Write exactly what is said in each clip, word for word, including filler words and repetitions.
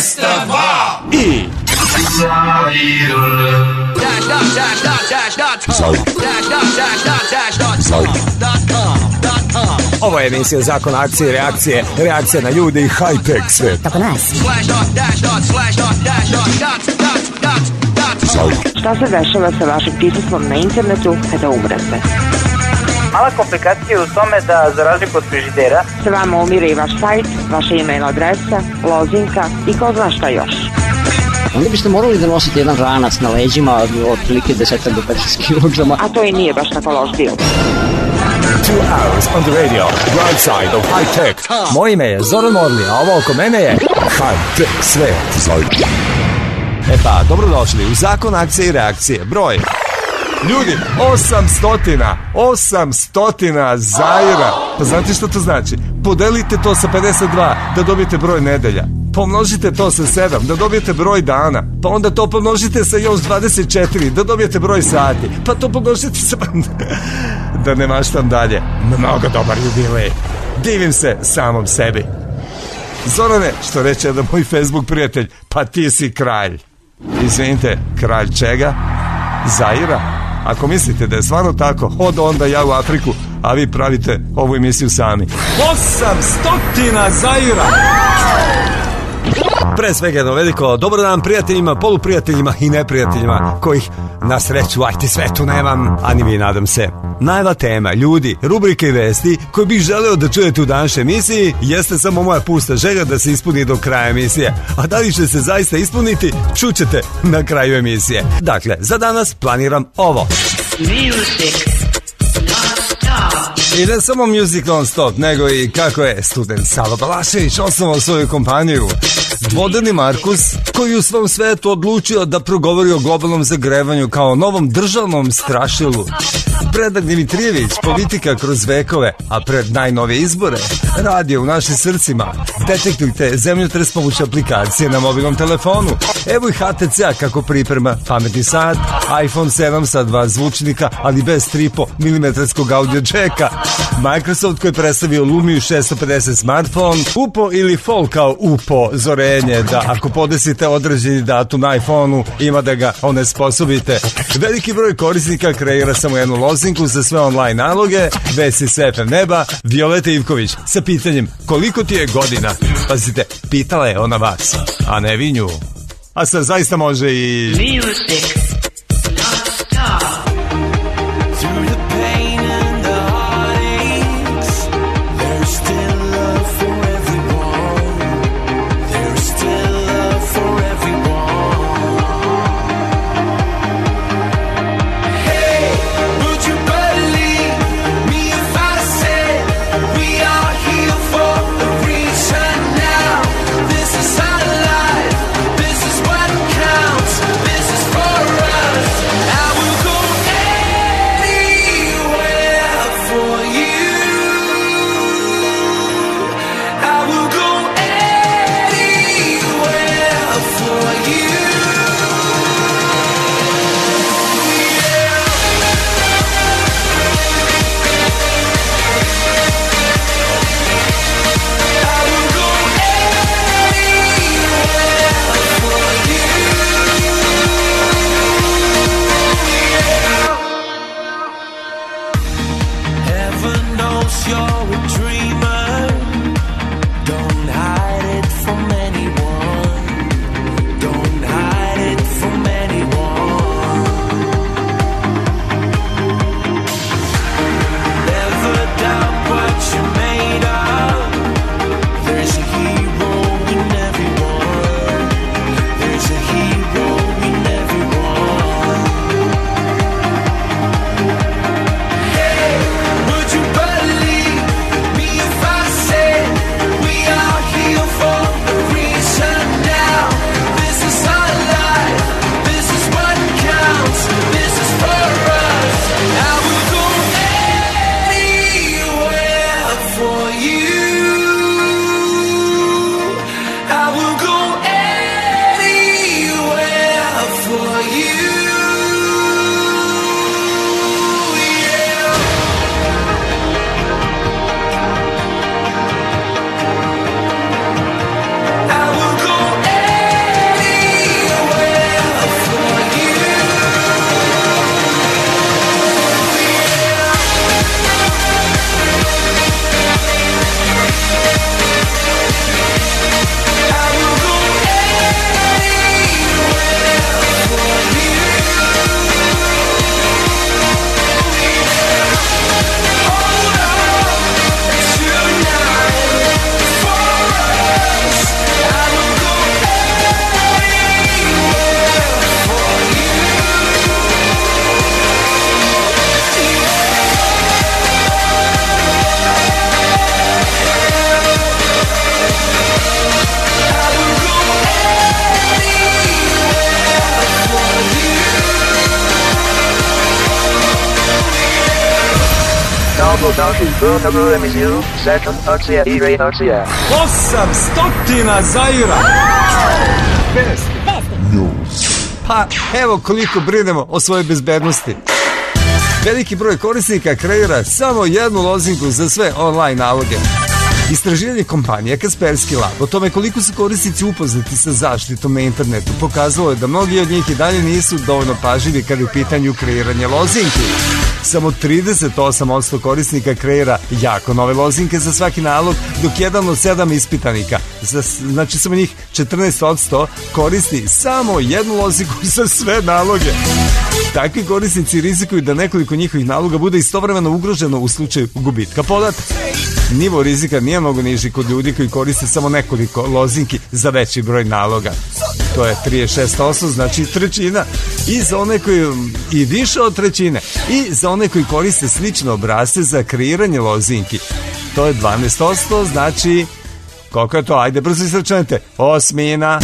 devetsto dva i Ovo je emisija Zakon akcije, reakcije, reakcije na ljude i high-tech svet. Tako nas. Šta se dešava sa vašim pismom na internetu kada umrete? Mala komplikacija je u tome da, za razliku od frižidera, se vama umire i vaš sajt, vaša email adresa, lozinka i ko zna šta još. Onda biste morali da nosite jedan ranac na leđima od otprilike deset do petnaest kilograma. A to i nije baš tako loš dio. Two hours on the radio, right side of high tech. Moje ime je Zoran Morli, a ovo oko mene je high tech svet. E pa, dobrodošli u Zakon akcije i reakcije. Broj. Ljudi, osam stotina, osam stotina Zaira. Pa znate što to znači? Podelite to sa pedeset dva da dobijete broj nedelja. Pomnožite to sa sedam da dobijete broj dana. Pa onda to pomnožite sa još dvadeset četiri da dobijete broj sati. Pa to pomnožite sa... da ne maštam dalje. Mnogo dobar jubilej. Divim se samom sebi. Zorane, što reče jedan moj Facebook prijatelj, pa ti si kralj. Izvinite, kralj čega? Zaira? Ako mislite da je stvarno tako, od onda ja u Afriku, a vi pravite ovu emisiju sami. Osam stotina Zaira! Pre svega jedno veliko dobro dan prijateljima, poluprijateljima i neprijateljima kojih na sreću u I T svetu nemam, a ni vi nadam se. Najva tema, ljudi, rubrike i vesti koje bih želeo da čujete u današnjoj emisiji jeste samo moja pusta želja da se ispuni do kraja emisije. A da li će se zaista ispuniti, čućete na kraju emisije. Dakle, za danas planiram ovo. Music. I ne samo Music non stop, nego i kako je student Sava Balašević osnovao svoju kompaniju Vodeni Markus, koji u svom svetu odlučio da progovori o globalnom zagrevanju kao novom državnom strašilu. Predrag Dimitrijević, politika kroz vekove, a pred najnovije izbore, radio u našim srcima. Detektujte zemljotres pomoću aplikacije na mobilnom telefonu. Evo i H T C kako priprema pametni sat, iPhone sedam sa dva zvučnika, ali bez tri i po milimetarskog audio džeka. Microsoft koji je predstavio Lumiju šesto pedeset smartphone, U P O ili Fall kao U P O zorenje, da ako podesite određeni datum na iPhoneu ima da ga onesposobite. Veliki broj korisnika kreira samo jednu lozinku za sve online naloge. Vesi s F M neba, Violeta Ivković sa pitanjem koliko ti je godina. Pazite, pitala je ona vas, a ne vi nju. A sad zaista može i... Music. This is our life, this is what counts, this is for dobrodošli u novu emisiju Sečan akcija i reakcija. Osam stotina Zaira! Best. Pa evo koliko brinemo o svojoj bezbednosti. Veliki broj korisnika kreira samo jednu lozinku za sve online naloge. Istraživanje kompanije Kaspersky Lab o tome koliko su korisnici upoznati sa zaštitom na internetu pokazalo je da mnogi od njih i dalje nisu dovoljno pažljivi kada je u pitanju kreiranje lozinki. Samo trideset osam posto korisnika kreira jako nove lozinke za svaki nalog, dok jedan od sedam ispitanika, znači samo njih četrnaest posto, koristi samo jednu lozinku za sve naloge. Takvi korisnici rizikuju da nekoliko njihovih naloga bude istovremeno ugroženo u slučaju gubitka podataka. Nivo rizika nije mnogo niži kod ljudi koji koriste samo nekoliko lozinki za veći broj naloga. To je trideset šest posto, znači trećina. I za one koji, i više od trećine. I za one koji koriste slične obrasce za kreiranje lozinki. To je dvanaest posto, znači koliko je to? Ajde, brzo izračunajte. Osmina.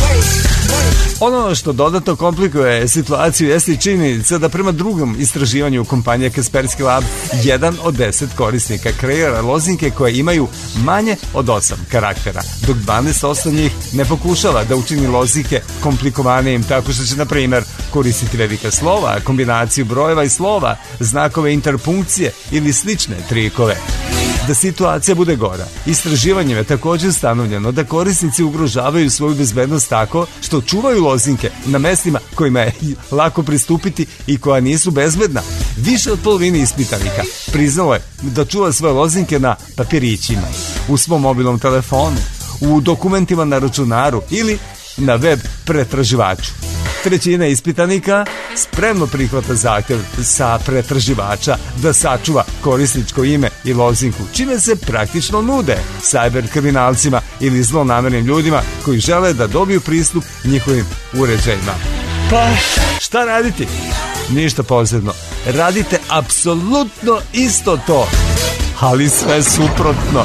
Ono što dodatno komplikuje situaciju jeste i činjenica da prema drugom istraživanju kompanije Kaspersky Lab jedan od deset korisnika kreira lozinke koje imaju manje od osam karaktera, dok dvanaest posto njih ne pokušava da učini lozinke komplikovanijim tako što će, na primjer, koristiti velika slova, kombinaciju brojeva i slova, znakove interpunkcije ili slične trikove. Da situacija bude gora, istraživanjem je također ustanovljeno da korisnici ugrožavaju svoju bezbednost tako što čuvaju lozinke na mestima kojima je lako pristupiti i koja nisu bezbedna. Više od polovine ispitanika priznalo je da čuva svoje lozinke na papirićima, u svom mobilnom telefonu, u dokumentima na računaru ili na web pretraživaču. Trećina ispitanika spremno prihvata zahtjev sa pretraživača da sačuva korisničko ime i lozinku, čime se praktično nude sajber kriminalcima ili zlonamernim ljudima koji žele da dobiju pristup njihovim uređajima. Pa šta raditi? Ništa posebno. Radite apsolutno isto to, ali sve suprotno.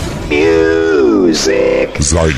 Music. Zajde.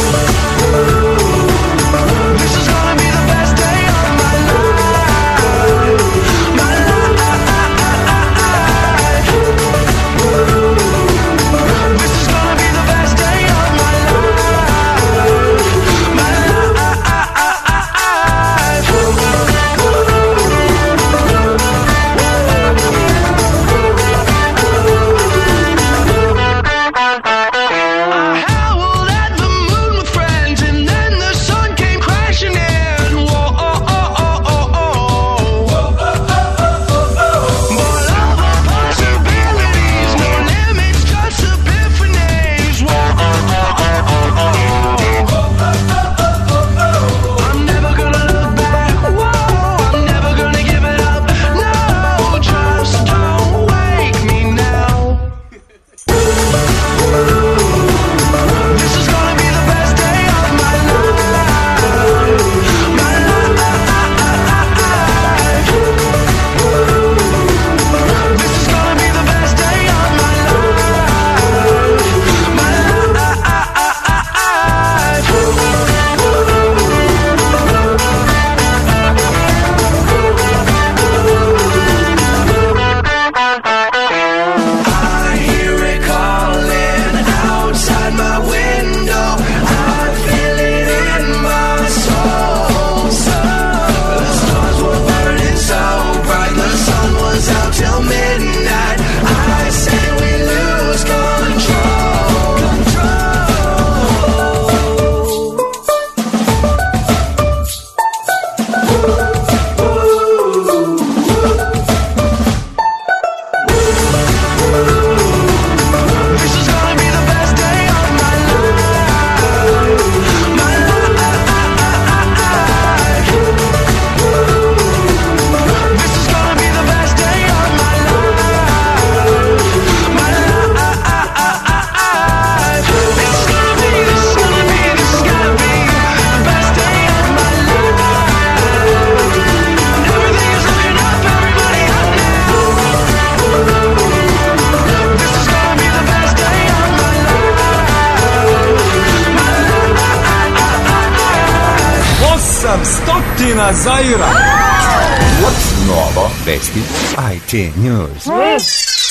Stotina Zaira. Novo vesti I T News.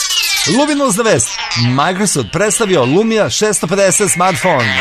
Luminozna vest. Microsoft predstavio Lumia šesto pedeset smartphone.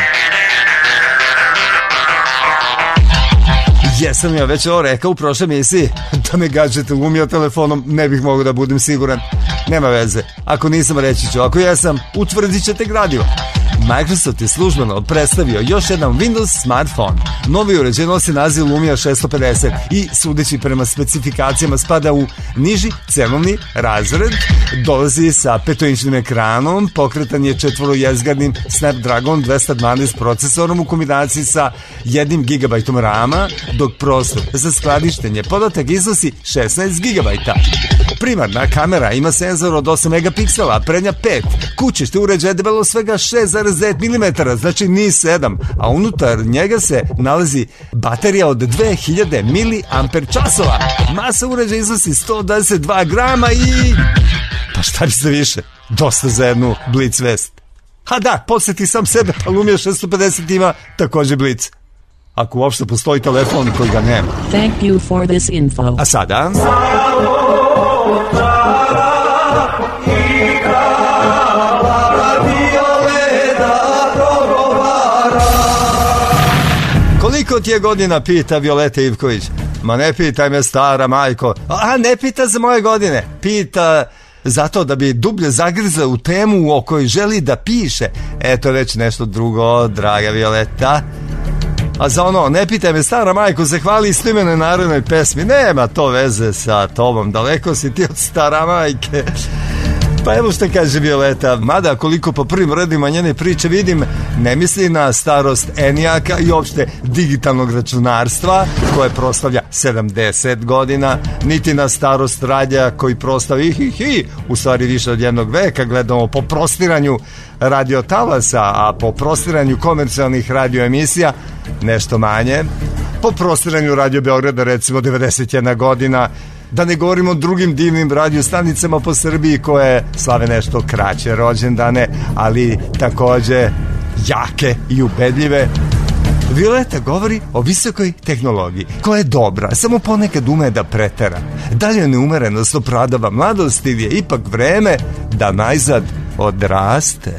Jesam ja već ovo rekao u prošloj emisiji. Da me gađete Lumia telefonom, ne bih mogao da budem siguran. Nema veze. Ako nisam, reći ću. Ako jesam, utvrdit ćete gradivo. Microsoft je službeno predstavio još jedan Windows smartphone. Novi uređaj nosi naziv Lumia šesto pedeset i sudeći prema specifikacijama spada u niži cenovni razred. Dolazi sa petoinčnim ekranom, pokretan je četvorojezgarnim Snapdragon dvesta dvanaest procesorom u kombinaciji sa jednim gigabajtom rama, dok prostor za skladištenje podatak iznosi šesnaest gigabajta. Primarna kamera ima senzor od osam megapiksela, prednja pet. Kućište uređaja je debelo svega šest zarez devet milimetara, znači ni sedam, a unutar njega se nalazi baterija od dve hiljade miliamper časova. Masa uređaja iznosi sto dvadeset dva grama i... pa šta bi se više? Dosta za jednu Blic vest. Ha da, podsjeti sam sebe, pa Lumia šesto pedeset ima također Blic. Ako uopšte postoji telefon koji ga nema. Thank you for this info. A sada... Koliko ti je godina, pita Violeta Ivković. Ma ne pitaj me, stara majko. A ne pita za moje godine. Pita zato da bi dublje zagrizla u temu o kojoj želi da piše. Eto već nešto drugo, draga Violeta. A za ono, ne pitaj me, stara majko, zahvali istimenoj narodnoj pesmi. Nema to veze sa tobom, daleko si ti od stara majke. Pa evo što kaže Violeta, mada koliko po prvim redima njene priče vidim, ne misli na starost Enijaka i opšte digitalnog računarstva koje proslavlja sedamdeset godina, niti na starost Radija koji proslavlja hi, hi, u stvari više od jednog veka. Gledamo po prostiranju radiotalasa, a po prostiranju komercijalnih radioemisija nešto manje. Po prostiranju Radio Beograda recimo devedeset jedna godina. Da ne govorimo o drugim divnim radiostanicama po Srbiji koje slave nešto kraće rođendane, ali takođe jake i ubedljive. Violeta govori o visokoj tehnologiji koja je dobra, samo ponekad ume da pretera. Dalje neumerenost opravdava mladost ili je ipak vreme da najzad odraste.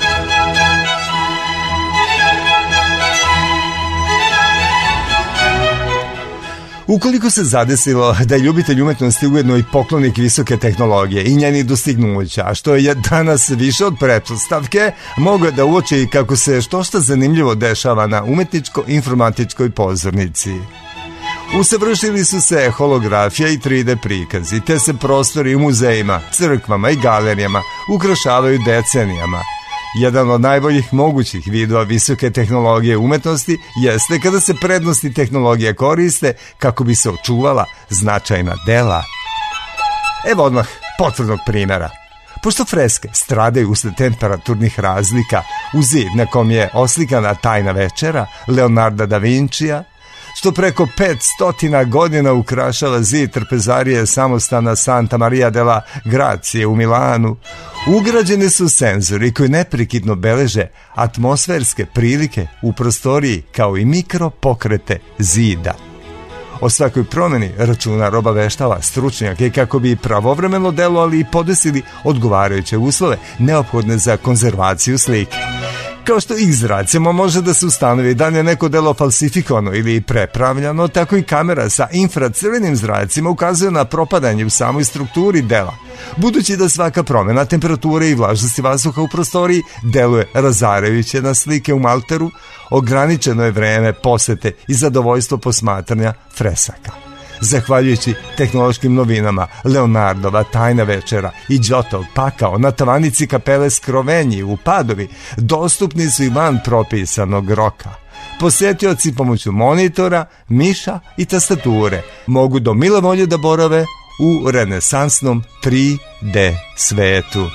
Ukoliko se zadesilo da je ljubitelj umetnosti ujedno i poklonik visoke tehnologije i njenih dostignuća, a što je danas više od pretpostavke, mogu da uoči i kako se što šta zanimljivo dešava na umetničko-informatičkoj pozornici. Usavršili su se holografija i tri D prikazi, te se prostori u muzejima, crkvama i galerijama ukrašavaju decenijama. Jedan od najboljih mogućih vidova visoke tehnologije umetnosti jeste kada se prednosti tehnologije koriste kako bi se očuvala značajna dela. Evo odmah potvrdnog primjera. Pošto freske stradaju usled temperaturnih razlika u zid na kom je oslikana Tajna večera Leonarda da Vincija, što preko petsto godina ukrašava zid trpezarije samostana Santa Maria della Grazie u Milanu, ugrađeni su senzori koji neprekidno beleže atmosferske prilike u prostoriji kao i mikropokrete zida. O svakoj promjeni računar obaveštava stručnjake kako bi pravovremeno delovali i podesili odgovarajuće uslove neophodne za konzervaciju slike. Kao što izracima može da se ustanovi da je neko delo falsifikovano ili prepravljano, tako i kamera sa infracrvenim zracima ukazuje na propadanje u samoj strukturi dela. Budući da svaka promjena temperature i vlažnosti vazduha u prostoriji deluje razarajuće na slike u malteru, ograničeno je vreme posete i zadovoljstvo posmatranja fresaka. Zahvaljujući tehnološkim novinama, Leonardova Tajna večera i Giotov pakao na tavanici kapele Skrovenji u Padovi dostupni su i van propisanog roka. Posetioci pomoću monitora, miša i tastature mogu do mile volje da borave u renesansnom tri D svetu.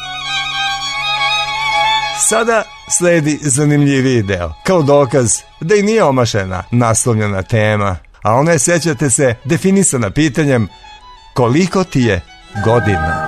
Sada sledi zanimljiviji deo, kao dokaz da i nije omašena naslovljena tema, a ona je, sećate se, definisana pitanjem koliko ti je godina.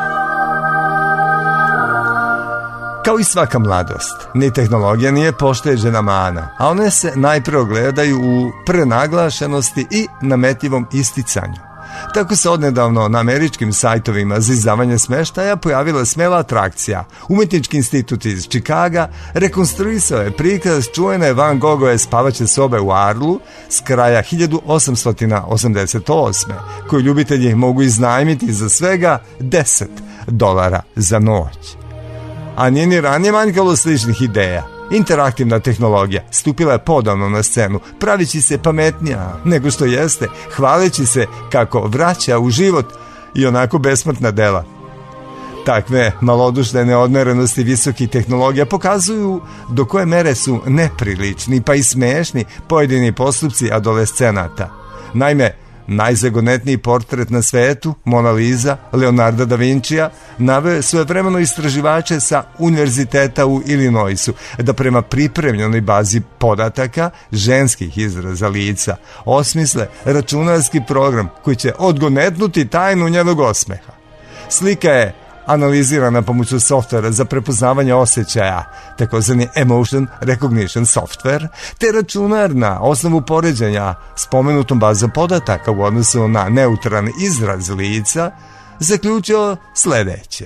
Kao i svaka mladost, ni tehnologija nije pošteđena mana, a one se najpre ogledaju u prenaglašenosti i nametljivom isticanju. Tako se odnedavno na američkim sajtovima za izdavanje smeštaja pojavila smela atrakcija. Umetnički institut iz Čikaga rekonstruisao je prikaz čuvene Van Gogove spavaće sobe u Arlu s kraja hiljadu osamsto osamdeset osme, koju ljubitelji mogu iznajmiti za svega deset dolara za noć. A nije ni ranije manjkalo sličnih ideja. Interaktivna tehnologija stupila je podavno na scenu, pravići se pametnija nego što jeste, hvaleći se kako vraća u život i onako besmrtna dela. Takve malodušne neodmerenosti visokih tehnologija pokazuju do koje mere su neprilični pa i smešni pojedini postupci adolescenata. Naime, najzagonetniji portret na svetu, Mona Lisa, Leonarda da Vincija, naveo svojevremeno istraživače sa univerziteta u Illinoisu da prema pripremljenoj bazi podataka ženskih izraza lica osmisle računarski program koji će odgonetnuti tajnu njenog osmeha. Slika je analizirana pomoću softvera za prepoznavanje osjećaja, takozvani Emotion Recognition Software, te računar na osnovu poređenja spomenutom bazom podataka u odnosu na neutralan izraz lica zaključio sledeće.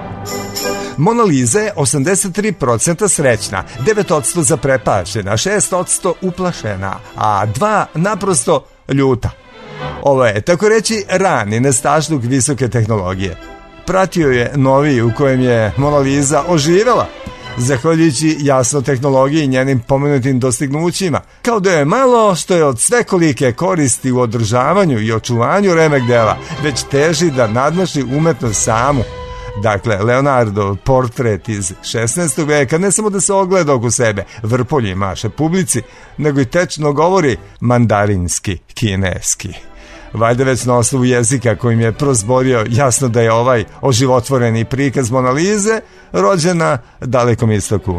Mona Lisa je osamdeset tri posto srećna, devet posto zaprepašćena, šest posto uplašena, a dva naprosto ljuta. Ovo je, tako reći, rani nestašluk visoke tehnologije. Pratio je noviji u kojem je Mona Lisa oživela, zahvaljujući jasno tehnologiji i njenim pomenutim dostignućima, kao da je malo što je od svekolike koristi u održavanju i očuvanju remek dela, već teži da nadmaši umetnost samu. Dakle, Leonardo portret iz šesnaestog veka ne samo da se ogleda oko sebe, vrpolji maše publici, nego i tečno govori mandarinski, kineski. Valjda već na osnovu jezika kojim je prozborio jasno da je ovaj oživotvoreni prikaz Mona Lise rođen na Dalekom istoku.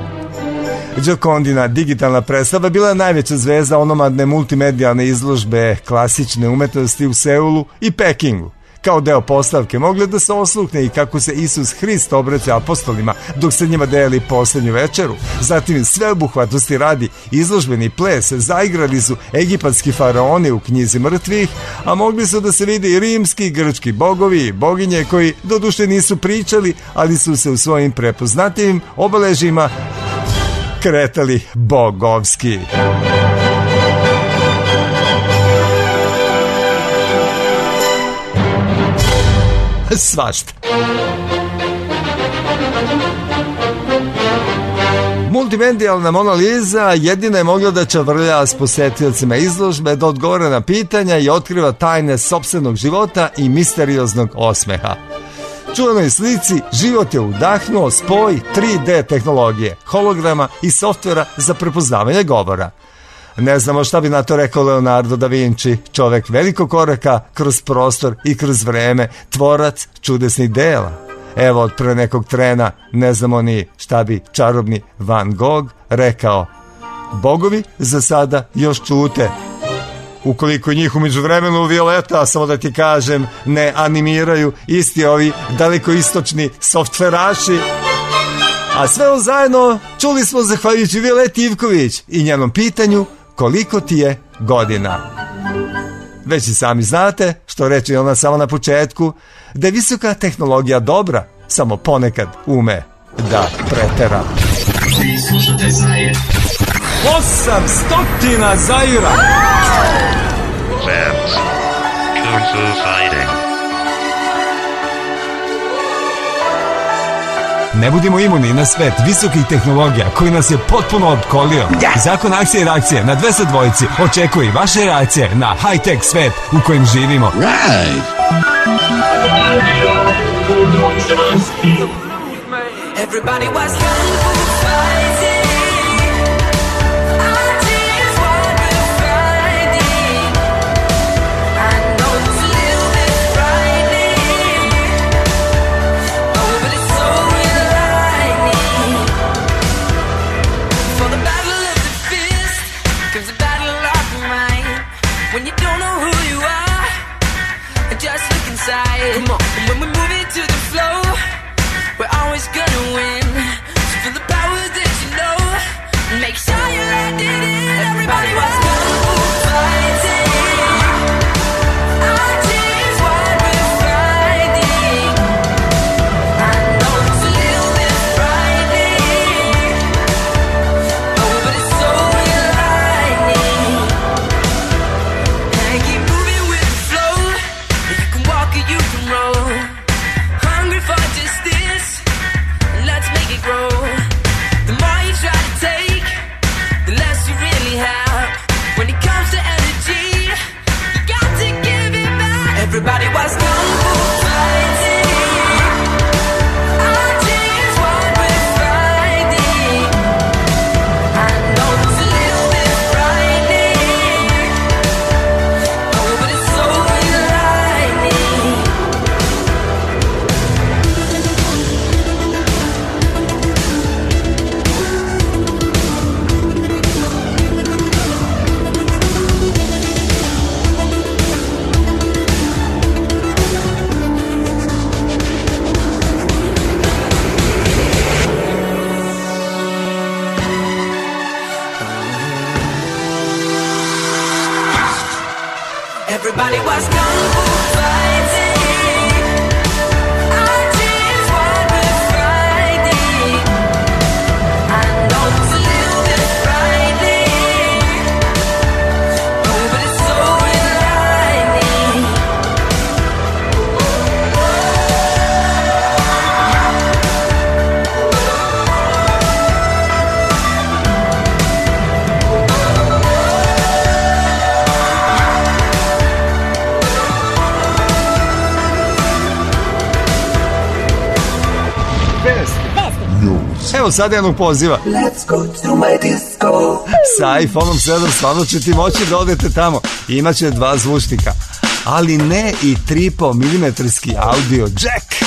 Giocondiina digitalna predstava bila je najveća zvezda onomadne multimedijalne izložbe klasične umetnosti u Seulu i Pekingu. Kao deo postavke mogle da se osluhne i kako se Isus Hrist obraća apostolima dok se njima deli poslednju večeru. Zatim sveobuhvatnosti radi izložbeni ples zaigrali su egipatski faraoni u knjizi mrtvih, a mogli su da se vide i rimski i grčki bogovi i boginje koji doduše nisu pričali, ali su se u svojim prepoznatljivim obeležima kretali bogovski. Svašta. Multimedijalna Mona Lisa jedina je mogla da čavrlja s posetiocima izložbe, da odgovore na pitanja i otkriva tajne sopstvenog života i misterioznog osmeha. Čuvenoj slici život je udahnuo spoj tri D tehnologije, holograma i softvera za prepoznavanje govora. Ne znamo šta bi na to rekao Leonardo da Vinci, čovek velikog koraka kroz prostor i kroz vreme, tvorac čudesnih dela. Evo, od pre nekog trena ne znamo ni šta bi čarobni Van Gogh rekao. Bogovi za sada još čute. Ukoliko njih umeđu vremenu Violeta, samo da ti kažem, ne animiraju isti ovi dalekoistočni softveraši. A sve ovo zajedno čuli smo zahvaljujući Violeti Ivković i njenom pitanju koliko ti je godina. Već i sami znate, što reče ona samo na početku, da je visoka tehnologija dobra, samo ponekad ume da pretera. Osam stotina Zaira! Fans, Kung Fu Fighting. Ne budimo imuni na svet visokih tehnologija koji nas je potpuno opkolio. Zakon akcije i reakcije na dvesta dvojici očekuje i vaše reakcije na high-tech svet u kojem živimo. Right. Everybody was kung fu fighting. Our tears were fighting. I know it's a little bit frightening. Oh, but it's so enlightening. For the battle of the fist comes the battle of the mind. When you don't know who you are, just look inside. Come on. And when we move into the flow, we're always gonna win. So feel the power that you know. Make sure you let it in. Everybody was kung fu fighting. Our team Everybody was kung fu fighting. Our dreams were fighting. I know it's a little bit frightening, oh, but it's so enlightening. Evo sad jednog poziva. Let's go to my disco. Sa iPhone-om sedam stvarno će ti moći da odete tamo. Imaće dva zvučnika, ali ne i tri i po milimetarski audio jack.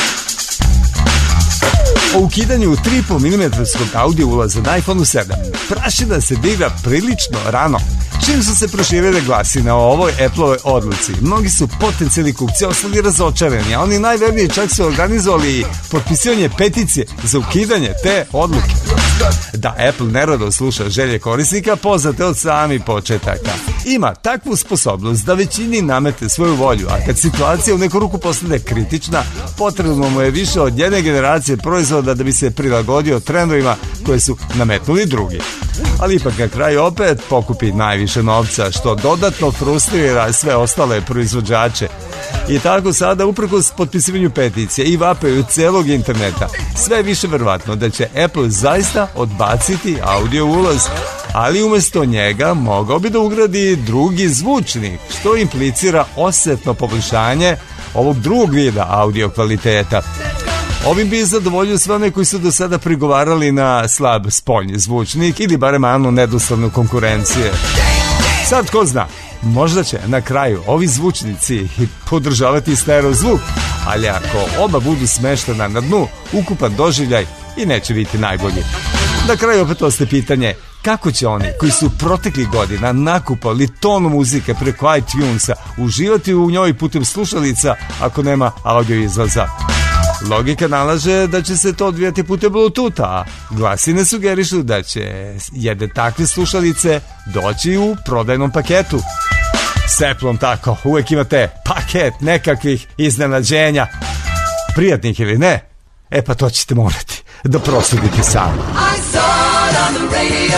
O ukidanju tri i po milimetarskog audio ulaza na iPhone sedam prašina se diga prilično rano. Čim su se proširile glasine o ovoj Apple-ovoj odluci, mnogi su potencijalni kupci ostali razočarani, a oni najverniji čak su organizovali potpisivanje peticije za ukidanje te odluke. Da Apple nerado sluša želje korisnika poznate od samih početaka. Ima takvu sposobnost da većini namete svoju volju, a kad situacija u neku ruku postane kritična, potrebno mu je više od jedne generacije proizvoda da bi se prilagodio trendovima koje su nametnuli drugi. Ali ipak na kraju opet pokupi najviše novca, što dodatno frustrira sve ostale proizvođače. I tako sada, uprkos potpisivanju peticije i vapaju celog interneta, sve je više verovatno da će Apple zaista odbaciti audio ulaz, ali umjesto njega mogao bi da ugradi drugi zvučnik, što implicira osetno poboljšanje ovog drugog vida audio kvaliteta. Ovim bi zadovoljio sve one koji su do sada prigovarali na slab spoljni zvučnik ili barem anu nedoslovnu konkurencije. Sad ko zna, možda će na kraju ovi zvučnici podržavati stereo zvuk, ali ako oba budu smeštena na dnu, ukupan doživljaj i neće biti najbolji. Na kraju opet ostaje pitanje, kako će oni koji su proteklih godina nakupali tonu muzike preko iTunesa uživati u njoj putem slušalica ako nema audio izlaza? Logika nalaže da će se to odvijati putem Bluetootha, a glasine sugerišu da će jedne takve slušalice doći u prodajnom paketu. S Appleom tako, uvek imate paket nekakvih iznenađenja. Prijatnih ili ne? E pa to ćete morati da prosudite sami. I saw it on the radio.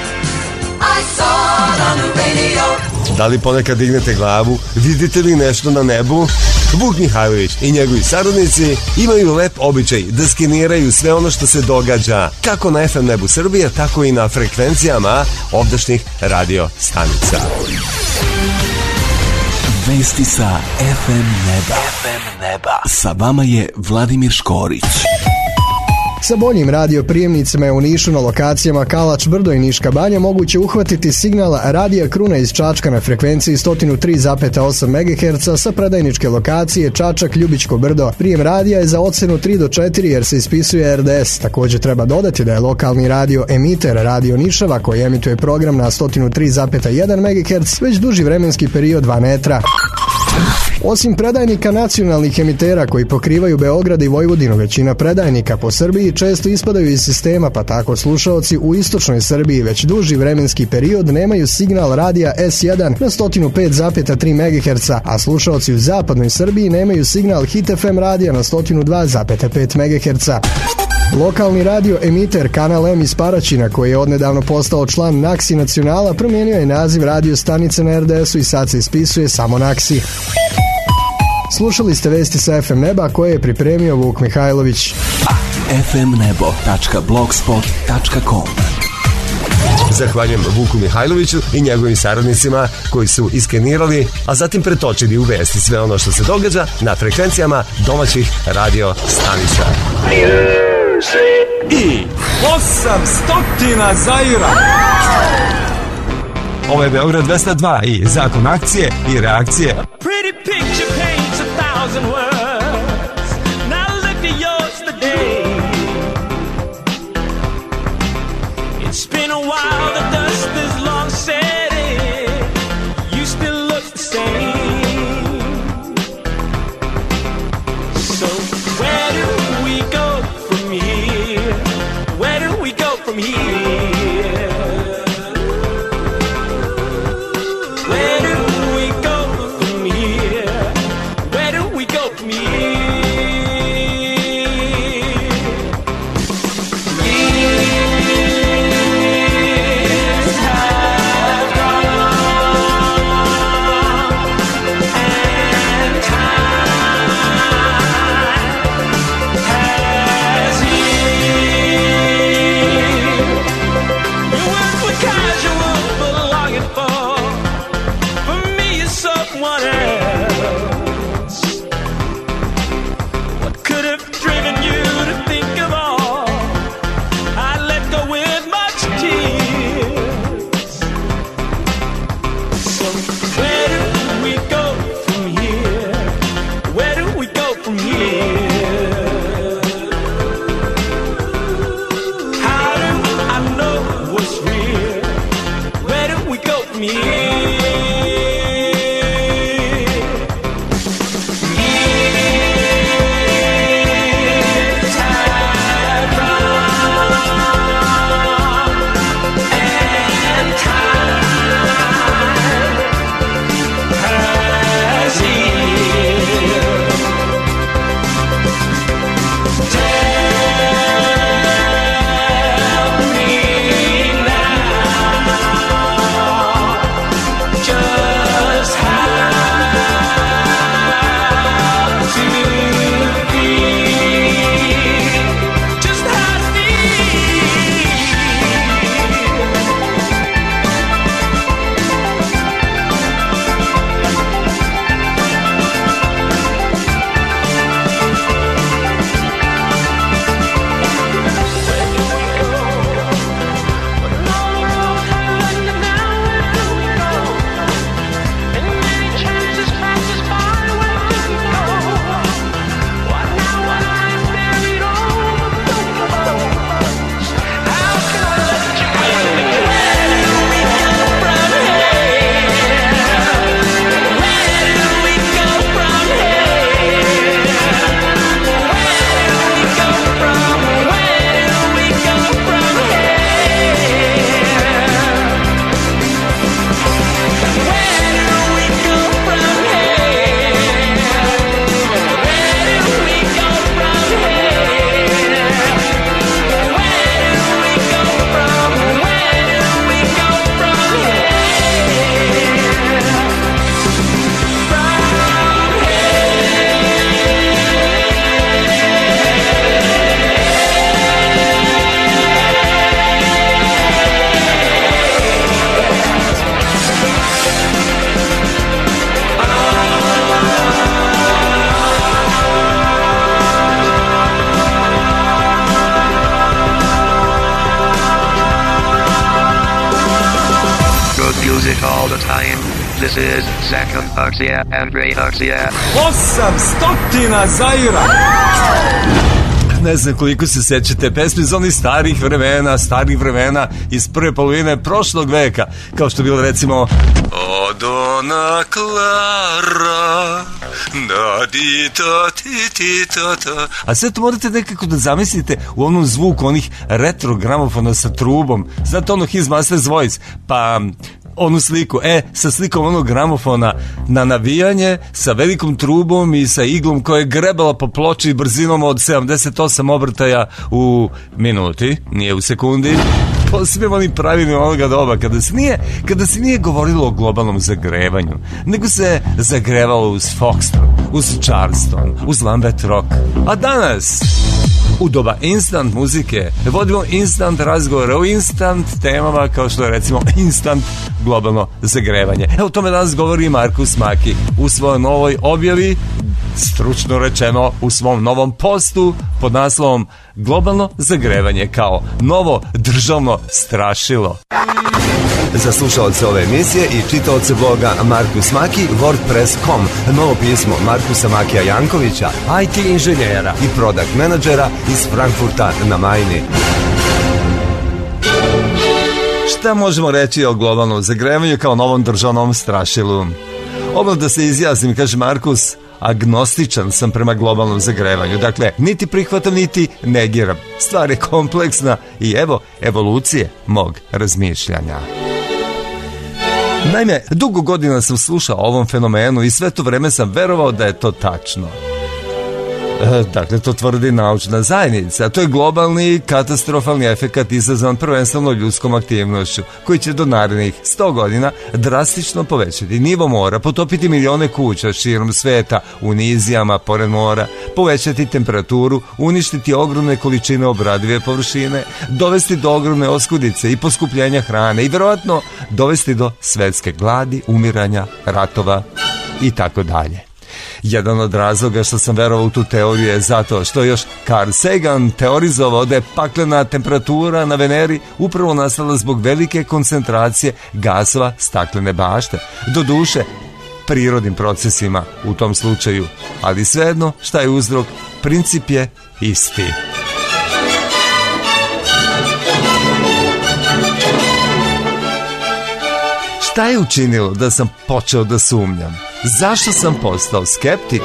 I saw it on the radio. Da li ponekad dignete glavu? Vidite li nešto na nebu? Vuk Mihajlović i njegovi saradnici imaju lep običaj da skeniraju sve ono što se događa kako na F M nebu Srbije, tako i na frekvencijama ovdašnjih radio stanica. Vesti sa F M neba. F M neba. Sa vama je Vladimir Škorić. Sa boljim radio prijemnicama je u Nišu na lokacijama Kalač, Brdo i Niška Banja moguće uhvatiti signal Radija Kruna iz Čačka na frekvenciji sto tri zarez osam megaherca sa predajničke lokacije Čačak, Ljubičko Brdo. Prijem radija je za ocenu tri do četiri jer se ispisuje R D S. Također treba dodati da je lokalni radio emiter Radio Nišava koji emituje program na sto tri zarez jedan megaherc već duži vremenski period van etra. Osim predajnika nacionalnih emitera koji pokrivaju Beograd i Vojvodinu, većina predajnika po Srbiji često ispadaju iz sistema, pa tako slušaoci u istočnoj Srbiji već duži vremenski period nemaju signal radija S jedan na sto pet zarez tri megaherca, a slušaoci u zapadnoj Srbiji nemaju signal Hit F M radija na sto dva zarez pet megaherca. Lokalni radio emiter Kanal M iz Paraćina, koji je odnedavno postao član Naksi Nacionala, promijenio je naziv radio stanice na R D S-u i sad se ispisuje samo Naksi. Slušali ste vesti sa F M neba koje je pripremio Vuk Mihajlović. f m nebo tačka blogspot tačka com. Zahvaljujem Vuku Mihajloviću i njegovim saradnicima koji su iskenirali, a zatim pretočili u vesti sve ono što se događa na frekvencijama domaćih radio stanica. I osam stotina Zaira. Ovo je Beograd dvesta dva i zakon akcije i reakcije. Pretty picture paints a thousand words. Now look at yours today. It's been a while, the dust is long setting. You still look the same. So where do we go from here? Where do we go from here? Where do we go from music all the time. This is Second Arxia and Great Arxia. Osam stotina Zaira! Ne znam koliko se sećate pesme iz onih starih vremena, starih vremena iz prve polovine prošlog veka, kao što je bilo recimo O Dona Clara, da di ta ti ti ta ta. A sve to morate nekako da zamislite u onom zvuku onih retro gramofona sa trubom. Znate ono His Master's Voice? Pa onu sliku, e, sa slikom onog gramofona na navijanje, sa velikom trubom i sa iglom koja je grebala po ploči brzinom od sedamdeset osam obrtaja u minuti, nije u sekundi. Po svim onim pravilima onoga doba, kada se nije, kada se nije govorilo o globalnom zagrevanju, nego se zagrevalo uz Foxtrot, uz Charleston, uz Lambeth Rock. A danas, u doba instant muzike, vodimo instant razgovore o instant temama kao što je recimo instant globalno zagrevanje. Evo o tome danas govori Markus Maki u svojoj novoj objavi, stručno rečeno u svom novom postu pod naslovom Globalno zagrevanje kao novo državno strašilo. Za slušalce ove emisije i čitaoce bloga Markus Maki, WordPress dot com, novo pismo Markusa Makija Jankovića, I T inženjera i product menadžera iz Frankfurta na Majni. Šta možemo reći o globalnom zagrevanju kao novom državnom strašilu? Ovo da se izjasnim, kaže Markus, agnostičan sam prema globalnom zagrevanju. Dakle, niti prihvatam, niti negiram. Stvar je kompleksna i evo evolucije mog razmišljanja. Naime, dugo godina sam slušao o ovom fenomenu i sve to vreme sam verovao da je to tačno. Dakle, to tvrdi naučna zajednica. To je globalni katastrofalni efekat izazvan prvenstveno ljudskom aktivnošću, koji će do narednih sto godina drastično povećati nivo mora, potopiti milione kuća širom sveta u nizijama pored mora, povećati temperaturu, uništiti ogromne količine obradive površine, dovesti do ogromne oskudice i poskupljenja hrane i verovatno dovesti do svetske gladi, umiranja, ratova i tako dalje. Jedan od razloga što sam verovao u tu teoriju je zato što još Carl Sagan teorizovao da je paklena temperatura na Veneri upravo nastala zbog velike koncentracije gasova staklene bašte. Doduše, prirodnim procesima u tom slučaju, ali svejedno, šta je uzrok? Princip je isti. Šta je učinilo da sam počeo da sumnjam? Zašto sam postao skeptik?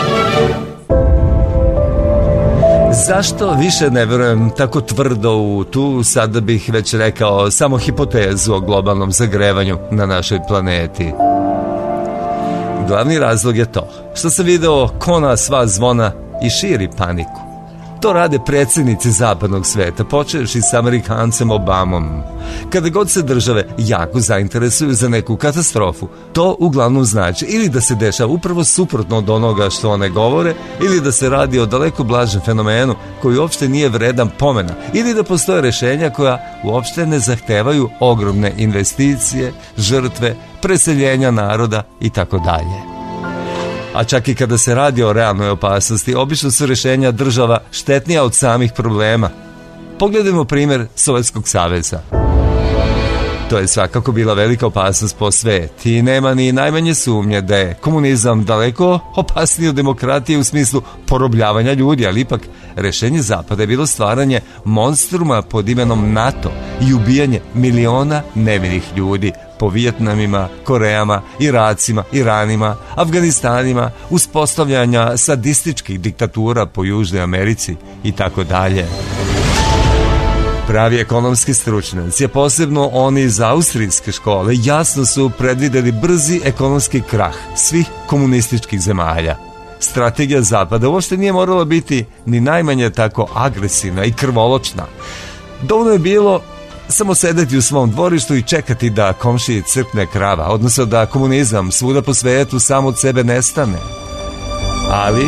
Zašto više ne verujem tako tvrdo u tu, sada bih već rekao, samo hipotezu o globalnom zagrevanju na našoj planeti? Glavni razlog je to što sam video kona sva zvona i širi paniku. To rade predsjednici zapadnog sveta, počevši s Amerikancem Obamom. Kada god se države jako zainteresuju za neku katastrofu, to uglavnom znači ili da se dešava upravo suprotno od onoga što one govore, ili da se radi o daleko blažem fenomenu koji uopšte nije vredan pomena, ili da postoje rješenja koja uopšte ne zahtevaju ogromne investicije, žrtve, preseljenja naroda i tako dalje. A čak i kada se radi o realnoj opasnosti, obično su rješenja država štetnija od samih problema. Pogledajmo primjer Sovjetskog saveza. To je svakako bila velika opasnost po svijet i nema ni najmanje sumnje da je komunizam daleko opasniji od demokratije u smislu porobljavanja ljudi, ali ipak rješenje Zapada je bilo stvaranje monstruma pod imenom NATO i ubijanje miliona nevinih ljudi po Vijetnamima, Korejama, Iracima, Iranima, Afganistanima, uspostavljanja sadističkih diktatura po Južnoj Americi i tako dalje. Pravi ekonomski stručnjaci, a posebno oni iz austrijske škole, jasno su predvideli brzi ekonomski krah svih komunističkih zemalja. Strategija Zapada uopšte nije morala biti ni najmanje tako agresivna i krvoločna. Dovoljno je bilo samo sedeti u svom dvorištu i čekati da komšiji crkne krava, odnosno da komunizam svuda po svetu sam od sebe nestane. Ali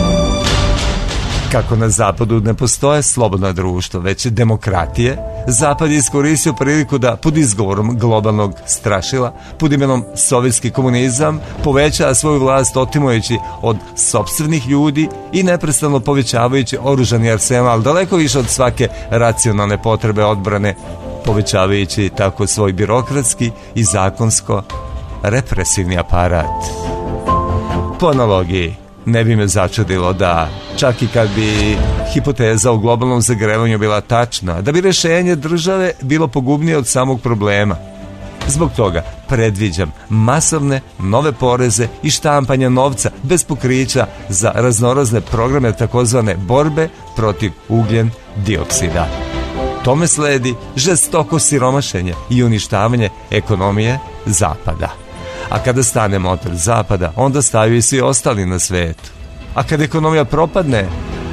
kako na Zapadu ne postoje slobodna društva, već demokratije, Zapad je iskoristio priliku da pod izgovorom globalnog strašila, pod imenom sovjetski komunizam, poveća svoju vlast otimujući od sopstvenih ljudi i neprestano povećavajući oružani arsenal daleko više od svake racionalne potrebe odbrane povećavajući tako svoj birokratski i zakonsko represivni aparat. Po analogiji, ne bi me začudilo da, čak i kad bi hipoteza o globalnom zagrevanju bila tačna, da bi rješenje države bilo pogubnije od samog problema. Zbog toga predviđam masovne nove poreze i štampanja novca bez pokrića za raznorazne programe takozvane borbe protiv ugljen dioksida. Tome sledi žestoko siromašenje i uništavanje ekonomije Zapada. A kada stane motor Zapada, onda staju i svi ostali na svetu. A kad ekonomija propadne,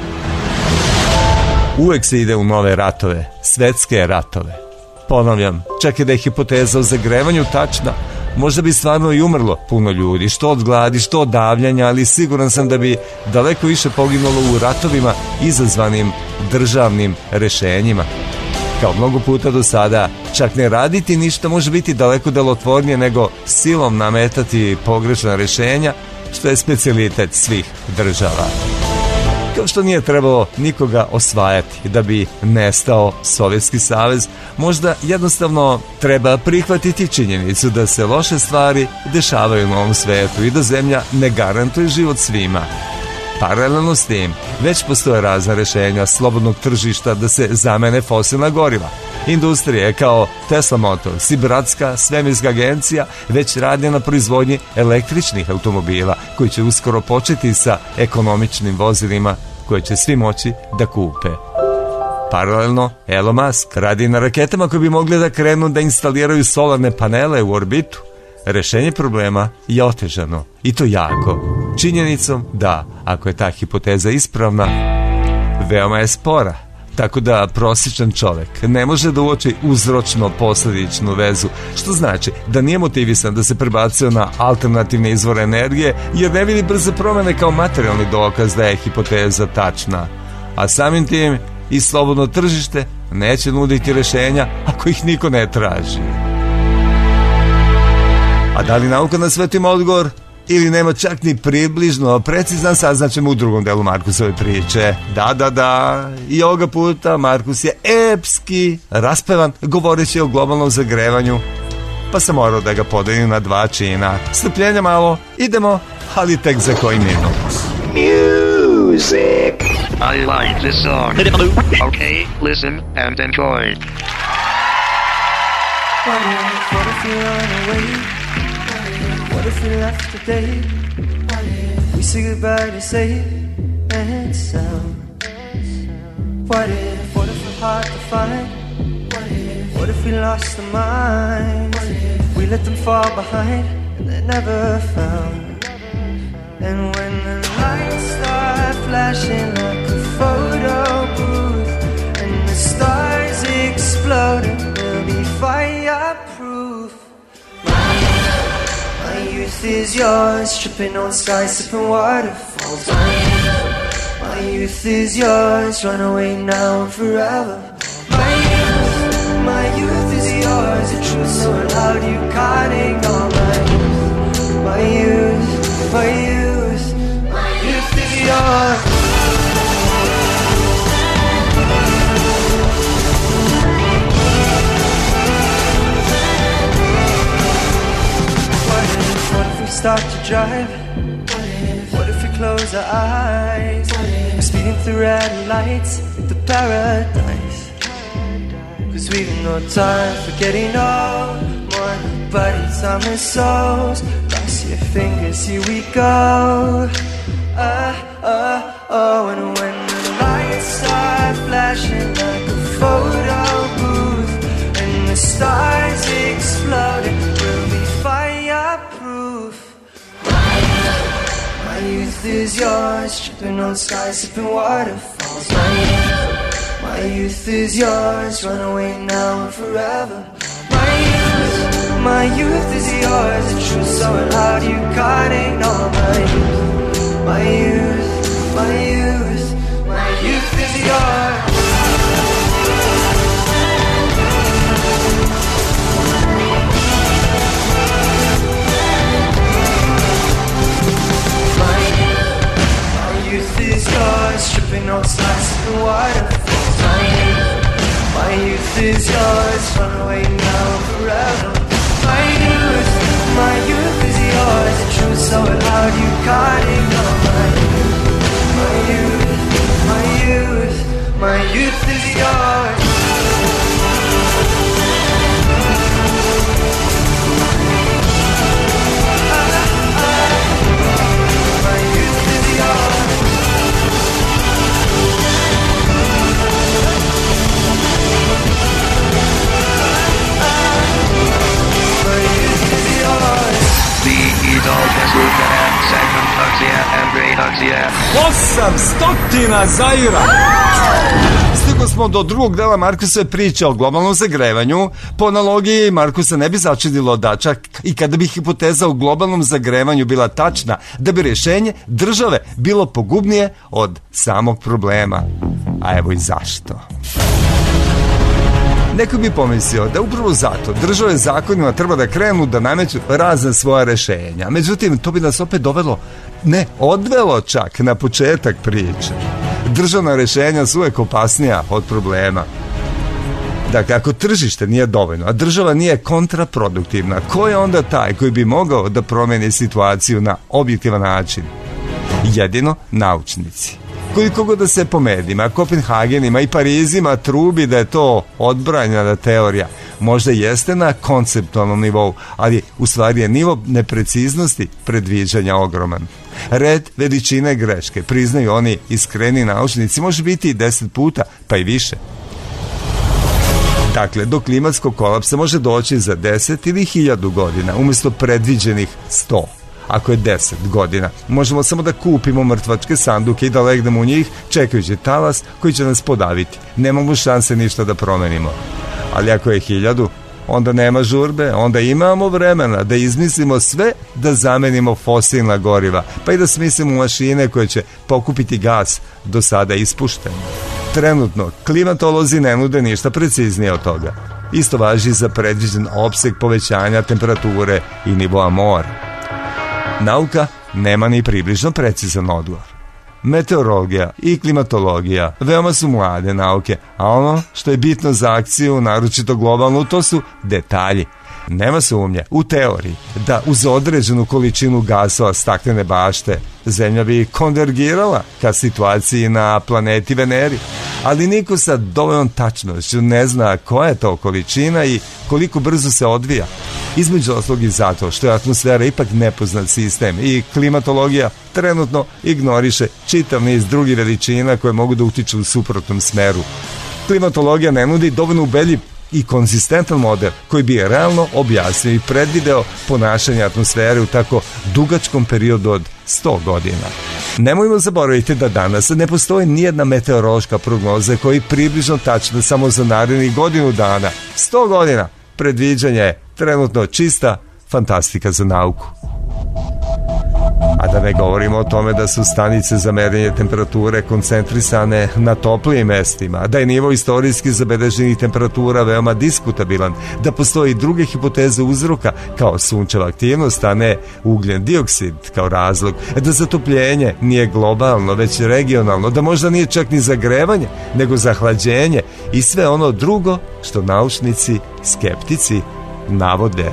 uvek se ide u nove ratove, svetske ratove. Ponavljam, čak i da je hipoteza o zagrevanju tačna, možda bi stvarno i umrlo puno ljudi, što od gladi, što od davljanja, ali siguran sam da bi daleko više poginulo u ratovima izazvanim državnim rešenjima. Kao mnogo puta do sada, čak ne raditi ništa može biti daleko delotvornije nego silom nametati pogrešna rešenja, što je specijalitet svih država. Kao što nije trebalo nikoga osvajati da bi nestao Sovjetski savez, možda jednostavno treba prihvatiti činjenicu da se loše stvari dešavaju na ovom svetu i da zemlja ne garantuje život svima. Paralelno s tim, već postoje razna rešenja slobodnog tržišta da se zamene fosilna goriva. Industrije kao Tesla Motors i bratska svemirska agencija već radi na proizvodnji električnih automobila koji će uskoro početi sa ekonomičnim vozilima koje će svi moći da kupe. Paralelno, Elon Musk radi na raketama koje bi mogli da krenu da instaliraju solarne panele u orbitu. Rešenje problema je otežano, i to jako, činjenicom da, ako je ta hipoteza ispravna, veoma je spora, tako da prosječan čovek ne može da uoči uzročno-posledičnu vezu, što znači da nije motivisan da se prebacuje na alternativne izvore energije, jer ne vidi brze promene kao materijalni dokaz da je hipoteza tačna. A samim tim i slobodno tržište neće nuditi rešenja ako ih niko ne traži. A da li nauka na svetu ima odgovor? Ili nema čak ni približno precizan, saznaćemo u drugom delu Markusove priče. Da, da, da, i ovoga puta Markus je epski raspevan govoreći o globalnom zagrevanju, pa sam morao da ga podelim na dva čina. Strpljenja malo, idemo, ali tek za koji minut. Music. I like this song. Okay, listen and enjoy. What if, what if you run away? What if we left today? What if we say goodbye to safe and sound? What if, what if we're hard to find? What if, what if we lost our mind? What if we let them fall behind and they're never found? And when the lights start flashing like a photo booth and the stars exploding, we'll be fireproof. My youth is yours, tripping on skies, sipping waterfalls. My youth, my youth is yours, run away now and forever. My youth, my youth is yours, the truth so loud you can't ignore. My youth, my youth, my youth, my youth is yours. Start to drive. What if, what if we close our eyes? We're speeding through red lights into paradise. Cause we've no time for getting old. More bodies on the souls. Cross your fingers, here we go. Ah, ah, oh, and when the lights start flashing like a photo booth and the stars exploding, we'll be fireproof. My youth is yours, tripping on skies, sipping waterfalls. My youth, my youth is yours, run away now and forever. My youth, my youth is yours, the truth so loud you can't ignore. My youth, my youth, my youth, my youth is yours. Youth is yours, tripping on slides of waterfalls. My youth, my youth is yours, run away now forever. My youth, my youth is yours. The truth so loud you can't ignore. My youth, my youth, my youth, my youth is yours. My youth is yours. Osam stotina Zaira! Stigli smo do drugog dela Markusove priče o globalnom zagrevanju. Po analogiji Markusa ne bi začinilo da čak i kada bi hipoteza o globalnom zagrevanju bila tačna, da bi rješenje države bilo pogubnije od samog problema. A evo i zašto. Neko bi pomislio da upravo zato države zakonima treba da krenu da nameću razne svoje rešenja. Međutim, to bi nas opet dovelo, ne, odvelo čak na početak priče. Državna rešenja su uvek opasnija od problema. Dakle, ako tržište nije dovoljno, a država nije kontraproduktivna, ko je onda taj koji bi mogao da promeni situaciju na objektivan način? Jedino naučnici. Koliko god da se po medijima, Kopenhagenima i Parizima trubi da je to odbranjena teorija, možda jeste na konceptualnom nivou, ali u stvari je nivo nepreciznosti predviđanja ogroman. Red veličine greške, priznaju oni iskreni naučnici, može biti i deset puta, pa i više. Dakle, do klimatskog kolapsa može doći za deset ili hiljadu godina, umjesto predviđenih sto. Ako je deset godina, možemo samo da kupimo mrtvačke sanduke i da legnemo u njih, čekajući talas koji će nas podaviti. Nemamo šanse ništa da promenimo. Ali ako je hiljadu, onda nema žurbe, onda imamo vremena da izmislimo sve da zamenimo fosilna goriva, pa i da smislimo mašine koje će pokupiti gas do sada ispušten. Trenutno, klimatolozi ne nude ništa preciznije od toga. Isto važi za predviđen opseg povećanja temperature i nivoa mora. Nauka nema ni približno precizan odgovor. Meteorologija i klimatologija veoma su mlade nauke, a ono što je bitno za akciju, naročito globalnu, to su detalji. Nema sumnje, u teoriji, da uz određenu količinu gasova staklene bašte Zemlja bi konvergirala ka situaciji na planeti Veneri, ali niko sa dovoljnom tačnošću ne zna koja je to količina i koliko brzo se odvija. Između oslog i zato što je atmosfera ipak nepoznat sistem i klimatologija trenutno ignoriše čitav niz drugih veličina koje mogu da utiču u suprotnom smeru. Klimatologija ne nudi dovoljno ubedljiv i konzistentan model koji bi je realno objasnio i predvideo ponašanje atmosfere u tako dugačkom periodu od sto godina. Nemojmo zaboraviti da danas ne postoji nijedna meteorološka prognoza koja je približno tačna samo za narednih godinu dana. sto godina predviđanja je trenutno čista fantastika za nauku. A da ne govorimo o tome da su stanice za merenje temperature koncentrisane na toplijim mestima, da je nivo istorijski zabeleženih temperatura veoma diskutabilan, da postoji druge hipoteze uzroka kao sunčeva aktivnost, a ne ugljen dioksid kao razlog, da zatopljenje nije globalno, već regionalno, da možda nije čak ni zagrevanje, nego zahlađenje i sve ono drugo što naučnici, skeptici navode.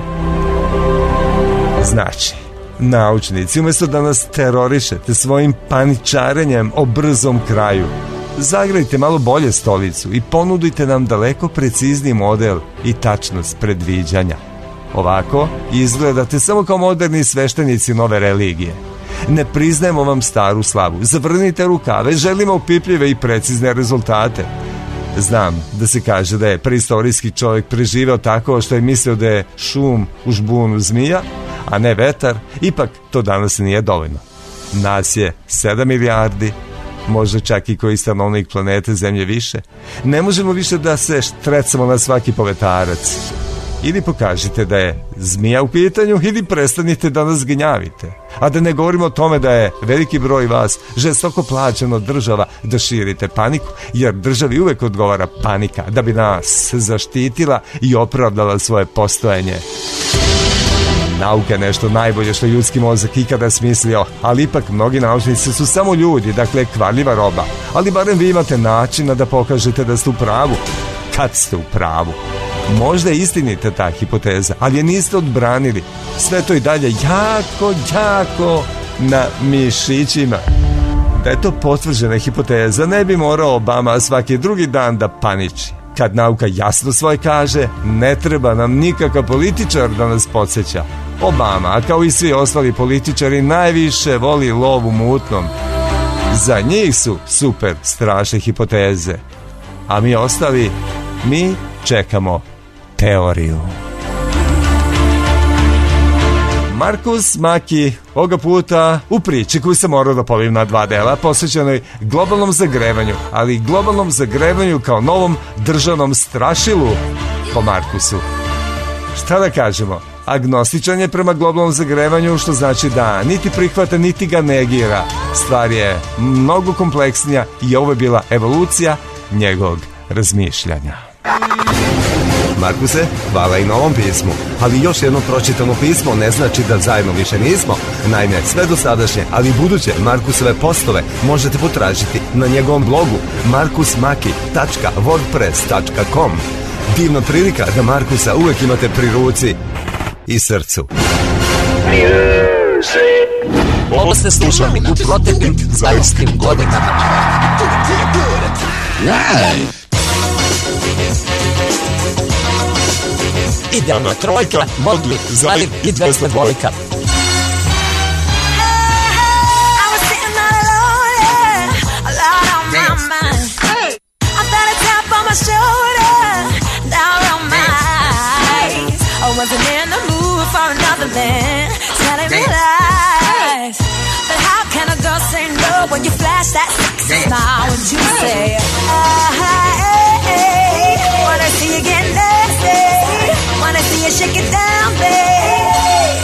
Znači, naučnici, umjesto da nas terorišete svojim paničarenjem o brzom kraju, zagrajte malo bolje stolicu i ponudite nam daleko precizniji model i tačnost predviđanja. Ovako izgledate samo kao moderni sveštenici nove religije. Ne priznajemo vam staru slavu, zavrnite rukave, želimo opipljive i precizne rezultate. Znam da se kaže da je preistorijski čovjek preživeo tako što je mislio da je šum u žbunu zmija, a ne vetar, ipak to danas nije dovoljno. Nas je sedam milijardi, možda čak i koji stanovnik planete Zemlje više. Ne možemo više da se štrecamo na svaki povetarac. Ili pokažite da je zmija u pitanju, ili prestanite da nas gnjavite. A da ne govorimo o tome da je veliki broj vas žestoko plaćen od država da širite paniku, jer državi uvek odgovara panika da bi nas zaštitila i opravdala svoje postojanje. Nauka je nešto najbolje što ljudski mozak ikada smislio, ali ipak mnogi naučnici su samo ljudi, dakle kvarljiva roba. Ali barem vi imate načina da pokažete da ste u pravu. kad ste u pravu. Možda je istinita ta hipoteza, ali je niste odbranili. Sve to i dalje jako, jako na mišićima. Da je to potvrđena hipoteza, ne bi morao Obama svaki drugi dan da paniči. Kad nauka jasno svoje kaže, ne treba nam nikakav političar da nas podsjeća. Obama, a kao i svi ostali političari, najviše voli lov u mutnom. Za njih su super strašne hipoteze. A mi ostali, mi čekamo teoriju. Markus Maki ovoga puta u priči koju sam morao da povijem na dva dela posvećenoj globalnom zagrevanju, ali globalnom zagrevanju kao novom državnom strašilu po Markusu. Šta da kažemo? Agnostičan je prema globalnom zagrevanju, što znači da niti prihvata, niti ga negira. Stvar je mnogo kompleksnija i ovo je bila evolucija njegovog razmišljanja. Markuse, hvala i na ovom pismu, ali još jedno pročitano pismo ne znači da zajedno više nismo. Naime, sve dosadašnje, ali i buduće Markusove postove možete potražiti na njegovom blogu markusmaki tačka wordpress tačka com. Divna prilika da Markusa uvek imate pri ruci i srcu. Ovo ste slušali u proteklim dvadeset godinama. Idealna trojka, Mogli, Zalim i dvesta dvojka. Wasn't in the mood for another man, telling me lies. But how can a girl say no when you flash that sexy smile and you say, ah, hey, wanna see you get nasty, wanna see you shake it down, babe.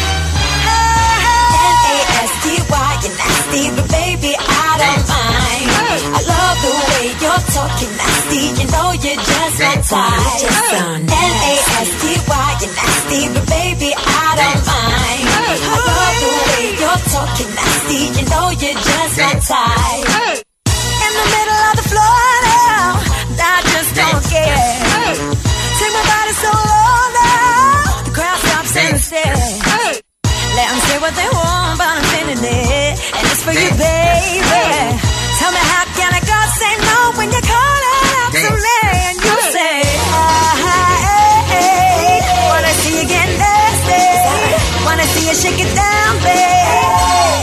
N A S T Y, you're nasty, but baby, I don't mind. I love the way you're talking nasty, you know you're just my type. N A S T Y, you're nasty, but baby, I don't mind. I love the way you're talking nasty, you know you're just my type. In the middle of the floor now, I just don't care. Take my body so low now, the crowd stops and stares. Let them say what they want, but I'm feeling it, and it's for you, baby. Tell me how can a girl say no when you call out to me and you say, ah, hey, wanna see you get nasty, wanna see you shake it down, babe.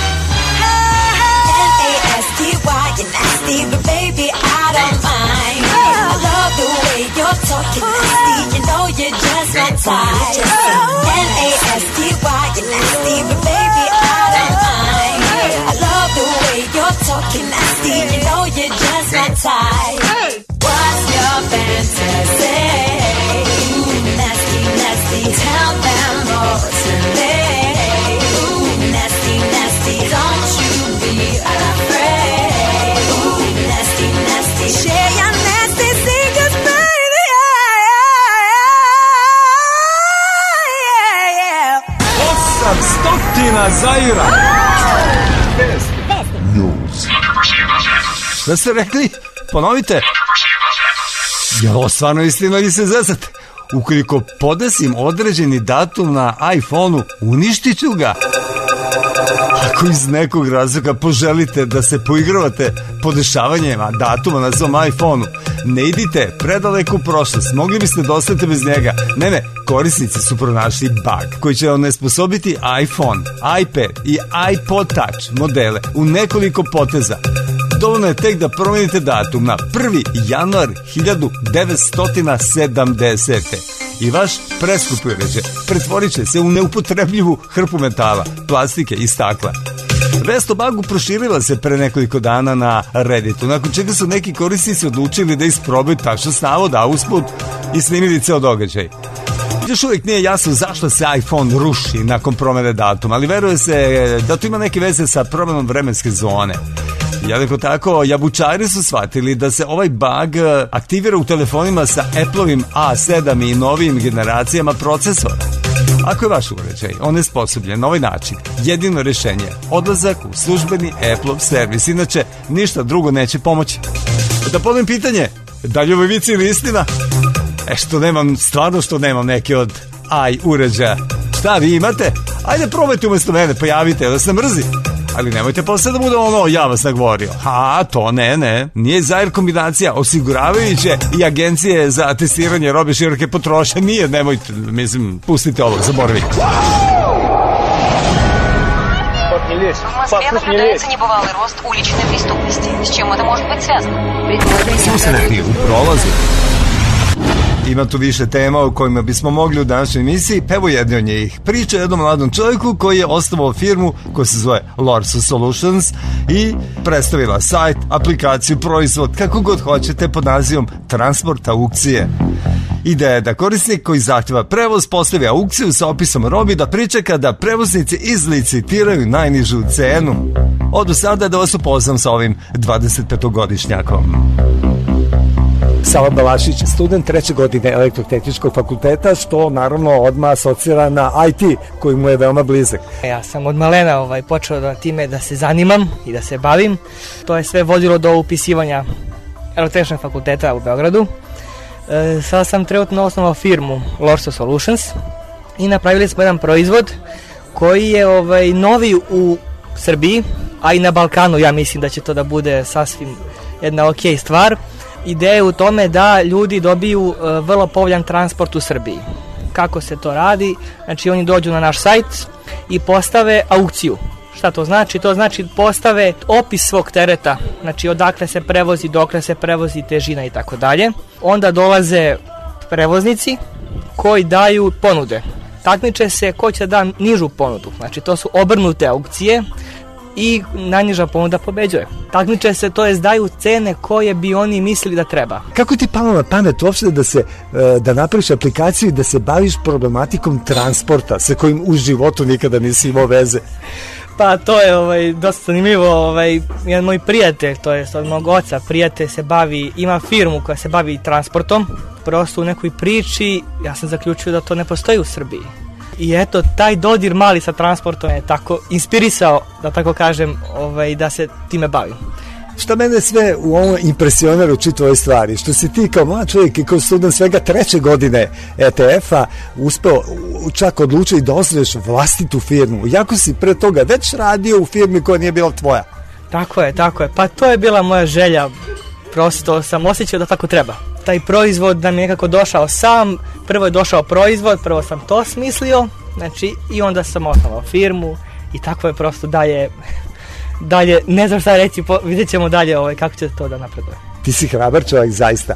N A S T Y, you're nasty, but baby, I don't mind. I love the way you're talking nasty, you know you're just my type. N A S T Y, you're nasty, but baby, I don't mind. I love the way you're talking nasty, you know you're just my type. What's your fantasy? Ooh, nasty, nasty, tell them all to me. Ooh, nasty, nasty, don't you be afraid. Ooh, nasty, nasty, share your nasty secrets, baby. Yeah, yeah. Osam stotina Zaira. Šta ste rekli? Ponovite. Je ovo stvarno istina ili se zezate? Ukoliko podesim određeni datum na iPhone-u, uništit ću ga. Ako iz nekog razloga poželite da se poigravate podešavanjima datuma na svom iPhone-u, ne idite predaleko u prošlost, mogli biste da ostanete bez njega. Ne, ne, korisnici su pronašli bug koji će onesposobiti iPhone, iPad i iPod Touch modele u nekoliko poteza. Dovoljno je tek da promenite datum na prvi januar hiljadu devetsto sedamdesete. I vaš preskupi uređaj pretvorit će se u neupotrebljivu hrpu metala, plastike i stakla. Vest o bugu proširila se pre nekoliko dana na Redditu, nakon čega su neki korisnici odlučili da isprobaju tačnost navoda, a usput i snimili ceo događaj. Još uvijek nije jasno zašto se iPhone ruši nakon promene datuma, ali veruje se da to ima neke veze sa promenom vremenske zone. Jednako tako, jabučari su shvatili da se ovaj bug aktivira u telefonima sa Appleovim A sedam i novijim generacijama procesora. Ako je vaš uređaj onesposobljen na ovaj način, jedino rješenje je odlazak u službeni Appleov servis, inače ništa drugo neće pomoći. Da ponovim pitanje, Da li ovo vici ili istina? E što nemam, stvarno što nemam neke od aj uređaja. Šta vi imate? Ajde probajte umjesto mene, pojavite da se mrzi. Ali nemojte posle da bude ono, ja vas nagovorio. Ha, to ne, ne. Nije Zair kombinacija osiguravajuće i agencije za testiranje robe široke potrošnje. Nije, nemojte, mislim, pustite ovo, zaboravite. В Москве наблюдается небывалый рост уличной преступности. С чем это может быть связано? Susreti u prolazu. Ima tu više tema o kojima bismo mogli u današnjoj emisiji, pa evo jedni od njih. Priča o jednom mladom čovjeku koji je osnovao firmu koja se zove Lorso Solutions i predstavila sajt, aplikaciju, proizvod, kako god hoćete pod nazivom Transport aukcije. Ideja je da korisnik koji zahtjeva prevoz postavi aukciju sa opisom robi da pričeka da prevoznici izlicitiraju najnižu cenu. Od sada da vas upoznam sa ovim dvadesetpetogodišnjakom. Sava Balašić, student treće godine elektrotehničkog fakulteta, što naravno odmah asocira na I T, koji mu je veoma blizak. Ja sam od malena ovaj, počeo da time da se zanimam i da se bavim. To je sve vodilo do upisivanja elektrotehničkog fakulteta u Beogradu. E, sada sam trenutno osnovao firmu Lorso Solutions i napravili smo jedan proizvod koji je ovaj, novi u Srbiji, a i na Balkanu. Ja mislim da će to da bude sasvim jedna ok stvar. Ideja je u tome da ljudi dobiju uh, vrlo povoljan transport u Srbiji. Kako se to radi? Znači oni dođu na naš sajt i postave aukciju. Šta to znači? To znači postave opis svog tereta, znači odakle se prevozi, dokle se prevozi, težina i tako dalje. Onda dolaze prevoznici koji daju ponude. Takmiče se ko će da nižu ponudu. Znači to su obrnute aukcije i najniža ponuda pobeđuje. Takmiče se, to jest daju cene koje bi oni mislili da treba. Kako ti palo na pamet uopšte da se da napraviš aplikaciju i da se baviš problematikom transporta sa kojim u životu nikada nisi imao veze? Pa to je ovaj, dosta zanimljivo. Ovaj, jedan moj prijatelj, to je od mog oca, prijatelj se bavi, ima firmu koja se bavi transportom. Prosto u nekoj priči ja sam zaključio da to ne postoji u Srbiji. I eto, taj dodir mali sa transportom je tako inspirisao, da tako kažem, ovaj, da se time bavim. Šta mene sve u ovom impresionira u čitavoj stvari, što si ti kao mlad čovjek i kao student svega treće godine E T F-a uspeo čak odlučiti da osnuješ vlastitu firmu, jako si pre toga već radio u firmi koja nije bila tvoja. Tako je, tako je, pa to je bila moja želja, prosto sam osjećao da tako treba. Taj proizvod da mi je nekako došao sam, prvo je došao proizvod, prvo sam to smislio, znači i onda sam osnovao firmu i tako je prosto dalje, dalje, ne znam šta reći, po, vidjet ćemo dalje ovaj, kako će to da napreduje. Ti si hrabar čovjek, zaista.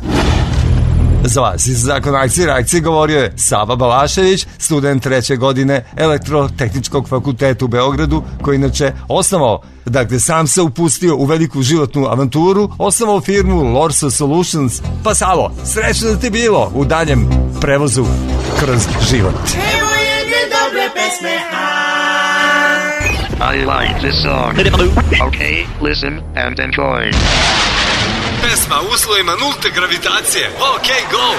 Za vas iz Zakon akcije i reakcije govorio je Sava Balašević, student treće godine elektrotehničkog fakulteta u Beogradu, koji inače osnovao, dakle sam se upustio u veliku životnu avanturu, osnovao firmu Lorso Solutions. Pa Savo, srećno da ti bilo u daljem prevozu kroz život. Evo jedne dobre pesme, I like this song. Okay, listen and enjoy. Pesma u uslovima nulte gravitacije. Ok, go!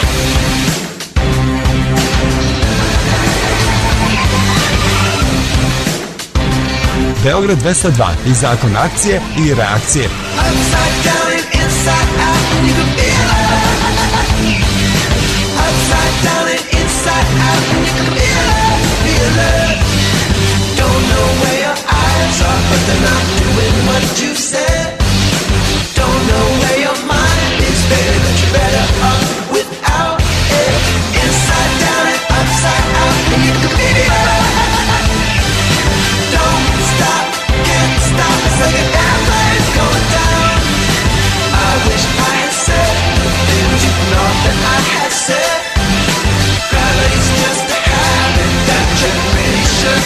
Beograd dvesta dva i Zakon akcije i reakcije. Upside down and inside out, you can feel it. Upside down and inside out, you can feel it, feel it. Don't know where your eyes are, but they're not doing what you said. Don't know where your mind is, baby, but you're better off without it. Inside down and upside out, and you can feel it. Don't stop, can't stop, it's like an airplane's going down. I wish I had said the things you thought that I had said. Gravity's just a habit that generation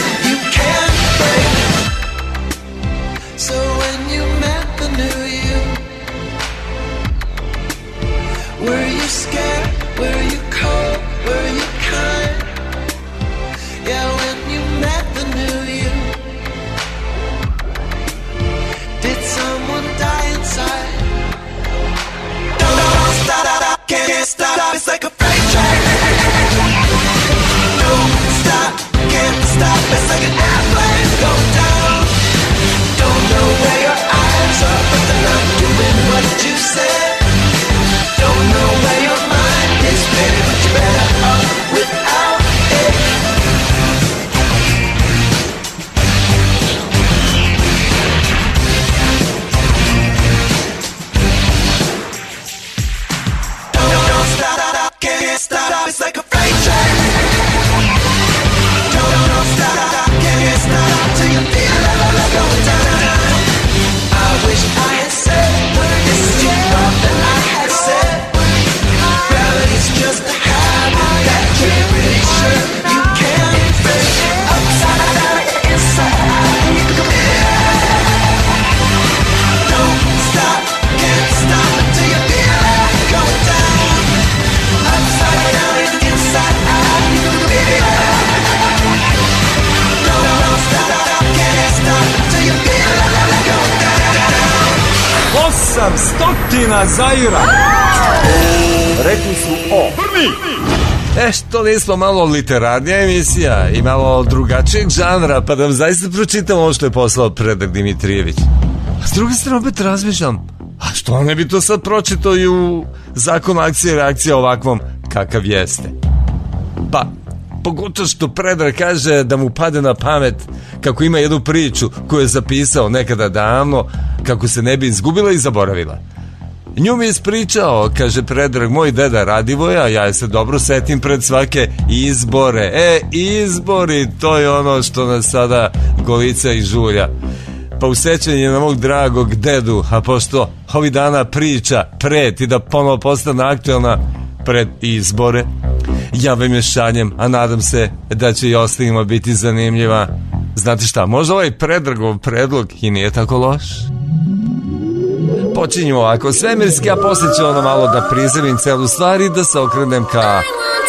osam stotina Zaira. Rekli su o. E, što nismo malo literarnija emisija i malo drugačijeg žanra, pa da vam zaista pročitam ovo što je poslao Predrag Dimitrijević. A s druge strane opet razmišljam, a što ne bi to sad pročitao i u zakonu akcije i reakcije ovakvom kakav jeste? Pa, pogotovo što Predrag kaže da mu pade na pamet kako ima jednu priču koju je zapisao nekada davno, kako se ne bi izgubila i zaboravila. Nju mi je ispričao, kaže Predrag, moj deda Radivoja, ja je se dobro setim pred svake izbore. E, izbori, to je ono što nas sada golica i žulja. Pa u sećanje na mog dragog dedu, a pošto ovih dana priča preti da ponovo postane aktualna pred izbore, javim je šanjem, a nadam se da će i ostalima biti zanimljiva. Znate šta, možda ovaj Predragov predlog i nije tako loš? Počinjemo ovako svemirski, a poslije ću ono malo da prizemim celu stvar i da se okrenem ka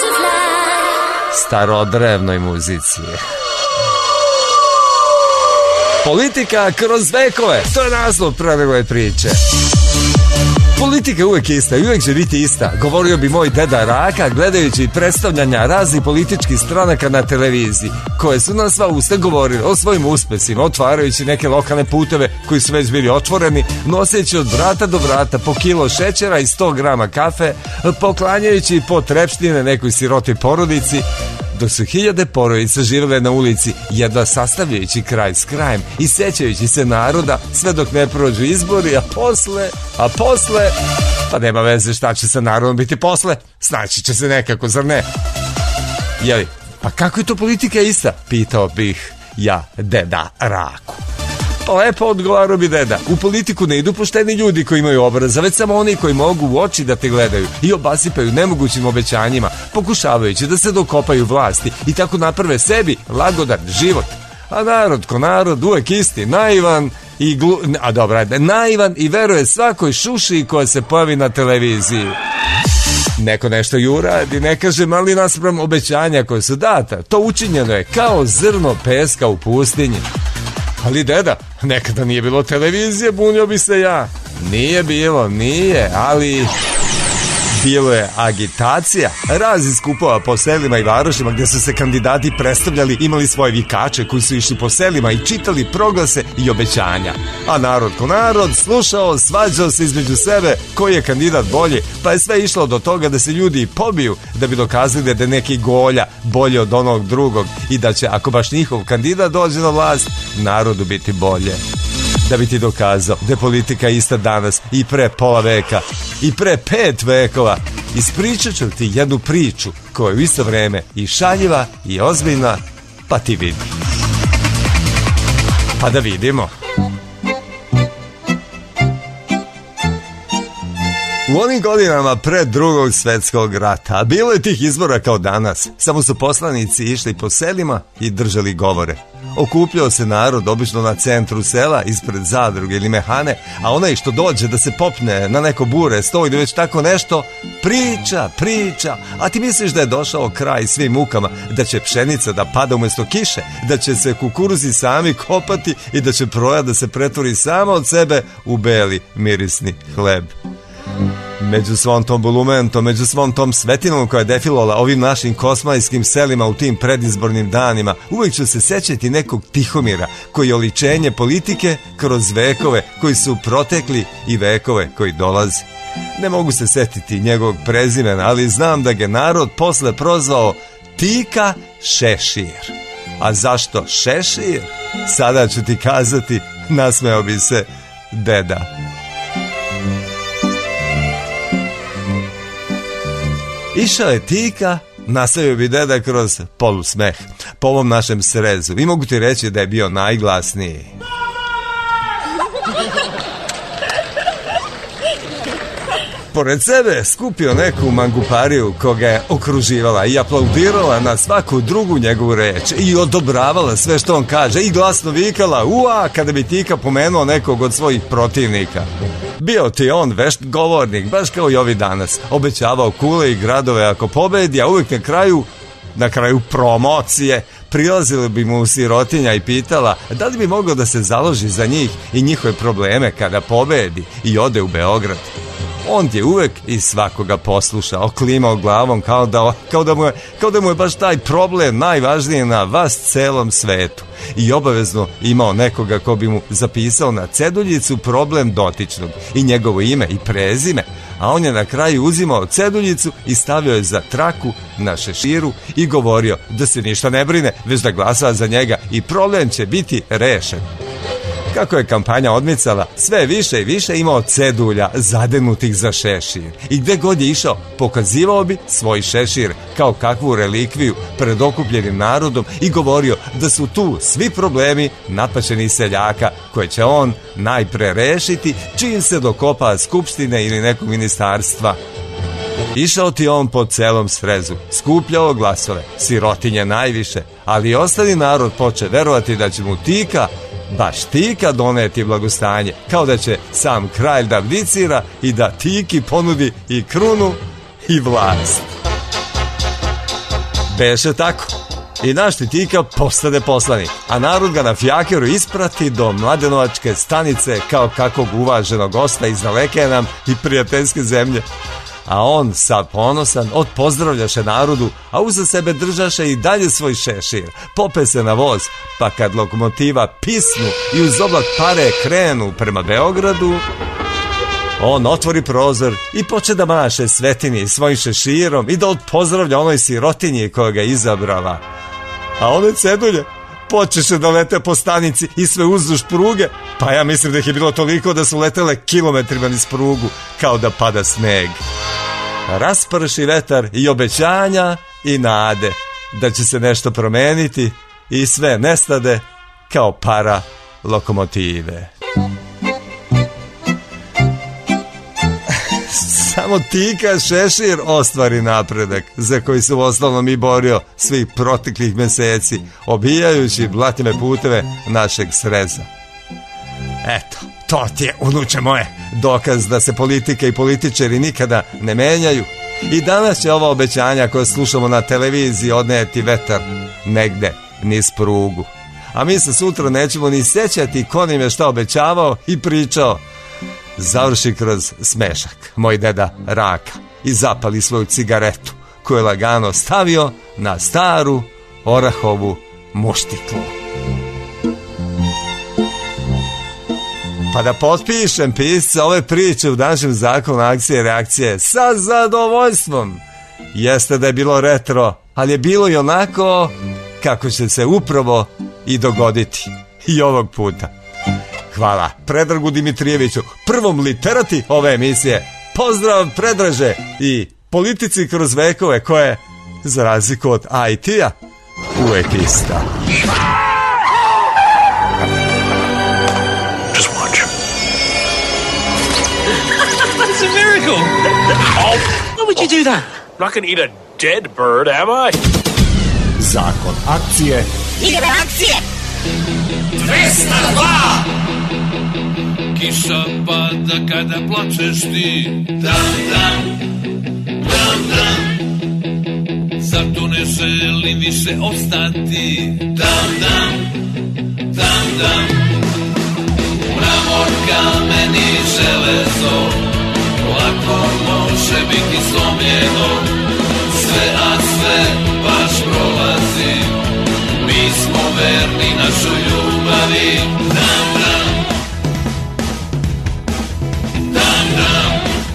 starodrevnoj muzici. Politika kroz vekove, to je naslov Predragove priče. Politika uvek je ista i uvek će biti ista, govorio bi moj deda Raka gledajući predstavljanja raznih političkih stranaka na televiziji, koje su na sva usta govorili o svojim uspesima, otvarajući neke lokalne puteve koji su već bili otvoreni, noseći od vrata do vrata po kilo šećera i sto grama kafe, poklanjajući potrepštine nekoj sirotoj porodici, dok su hiljade porodica živele na ulici, jedva sastavljajući kraj s krajem i sećajući se naroda, sve dok ne prođu izbori, a posle, a posle, pa nema veze šta će sa narodom biti posle, snaći će se nekako, zar ne? Jeli, pa kako je to politika ista? Pitao bih ja deda Raku. Pa lepo odgovarao bi deda, u politiku ne idu pošteni ljudi koji imaju obraza, već samo oni koji mogu u oči da te gledaju i obasipaju nemogućim obećanjima, pokušavajući da se dokopaju vlasti i tako naprave sebi lagodan život. A narod ko narod uvek isti, naivan i glu... a dobro, ajde, naivan i veruje svakoj šuši koja se pojavi na televiziji. Neko nešto i uradi, ne kaže mali naspram obećanja koje su data. To učinjeno je kao zrno peska u pustinji. Ali deda, nekada nije bilo televizije, bunio bi se ja. Nije bilo, nije, ali bilo je agitacija. Razni skupova po selima i varošima gdje su se kandidati predstavljali, imali svoje vikače koji su išli po selima i čitali proglase i obećanja. A narod ko narod slušao, svađao se između sebe koji je kandidat bolji, pa je sve išlo do toga da se ljudi pobiju da bi dokazali da je neki golja bolji od onog drugog i da će, ako baš njihov kandidat dođe na vlast, narodu biti bolje. Da bi ti dokazao da je politika ista danas i pre pola veka i pre pet vekova, ispričat ću ti jednu priču koja je u isto vreme i šaljiva i ozbiljna, pa ti vidi. Pa da vidimo. U onim godinama pred drugog svetskog rata, a bilo je tih izbora kao danas, samo su poslanici išli po selima i držali govore. Okupljao se narod obično na centru sela, ispred zadruge ili mehane, a onaj što dođe da se popne na neko bure, stoji ili već tako nešto, priča, priča, a ti misliš da je došao kraj svim mukama, da će pšenica da pada umjesto kiše, da će se kukuruzi sami kopati i da će proja da se pretvori sama od sebe u beli mirisni hleb. Među svom tom bulumentom, među svom tom svetinom koja je defilovala ovim našim kosmajskim selima u tim predizbornim danima, uvijek ću se sećati nekog Tihomira koji je oličenje politike kroz vekove koji su protekli i vekove koji dolazi. Ne mogu se setiti njegovog prezimena, ali znam da ga narod posle prozvao Tika Šešir. A zašto Šešir? Sada ću ti kazati, nasmeo bi se deda. Išao je Tika, nastavio bi deda kroz polusmeh po ovom našem srezu i mogu ti reći da je bio najglasniji. Pored sebe skupio neku mangupariju koga je okruživala i aplaudirala na svaku drugu njegovu reč i odobravala sve što on kaže i glasno vikala ua kada bi Tika pomenuo nekog od svojih protivnika. Bio ti on vešt govornik, baš kao i ovi danas. Obećavao kule i gradove ako pobedi, a uvijek na kraju, na kraju promocije, prilazila bi mu sirotinja i pitala da li bi mogao da se založi za njih i njihove probleme kada pobedi i ode u Beograd. On je uvek i svakoga poslušao, klimao glavom kao da, kao, da mu je, kao da mu je baš taj problem najvažniji na vas celom svetu. I obavezno imao nekoga ko bi mu zapisao na ceduljicu problem dotičnog i njegovo ime i prezime, a on je na kraju uzimao ceduljicu i stavio je za traku na šeširu i govorio da se ništa ne brine, već da glasa za njega i problem će biti rešen. Kako je kampanja odmicala, sve više i više imao cedulja zadenutih za šešir. I gde god je išao, pokazivao bi svoj šešir kao kakvu relikviju pred okupljenim narodom i govorio da su tu svi problemi napačenih seljaka koje će on najpre rešiti čim se dokopa skupštine ili nekog ministarstva. Išao ti on po celom srezu, skupljao glasove, sirotinje najviše, ali i ostali narod poče verovati da će mu Tika, baš Tika doneti blagostanje, kao da će sam kralj da abdicira i da Tiki ponudi i krunu i vlast. Beše tako. I naš Tika postade poslanik, a narod ga na fijakeru isprati do Mladenovačke stanice kao kakvog uvaženog gosta iz daleke nam i prijateljske zemlje. A on, sav ponosan, odpozdravljaše narodu, a uza sebe držaše i dalje svoj šešir. Pope se na voz, pa kad lokomotiva pisnu i uz oblak pare krenu prema Beogradu, on otvori prozor i poče da maše Svetini svojim šeširom i da odpozdravlja onoj sirotinji koja ga izabrala. A one cedulje počeše da lete po stanici i sve uzduž pruge, pa ja mislim da ih je bilo toliko da su letele kilometrima niz prugu, kao da pada sneg. Rasprši vetar i obećanja i nade da će se nešto promeniti i sve nestade kao para lokomotive. Samo Tika šešir ostvari napredak za koji se u osnovnom i borio svih proteklih meseci, obijajući blatime puteve našeg sreza. Eto, to ti je, unuče moje, dokaz da se politika i političari nikada ne menjaju. I danas će ova obećanja koje slušamo na televiziji odneti vetar negde niz prugu. A mi se sutra nećemo ni sećati ko nam je šta obećavao i pričao. Završi kroz smešak moj deda Raka i zapali svoju cigaretu koju je lagano stavio na staru orahovu muštiklu. Pa da potpišem pisca ove priče u današnjem zakonu akcije i reakcije sa zadovoljstvom. Jeste da je bilo retro, ali je bilo i onako kako će se upravo i dogoditi i ovog puta. Hvala Predragu Dimitrijeviću, prvom literati ove emisije. Pozdrav Predraže i politici kroz vekove koje, za razliku od I T-a, uvek ista. Just watch. It's a miracle. Oh, why would you do that? I'm not going to eat a dead bird, am I? Zakon akcije. Igre akcije. dvesta dva. Kiša pada kada plačeš ti. Dam, dam, dam, dam. Zato ne želim više ostati. Dam, dam, dam, dam. Mramor, kamen i železo, lako može biti slomljeno. Sve, a sve baš prolazi. Mi smo verni našoj ljubavi. Dam, dam, dam, dam.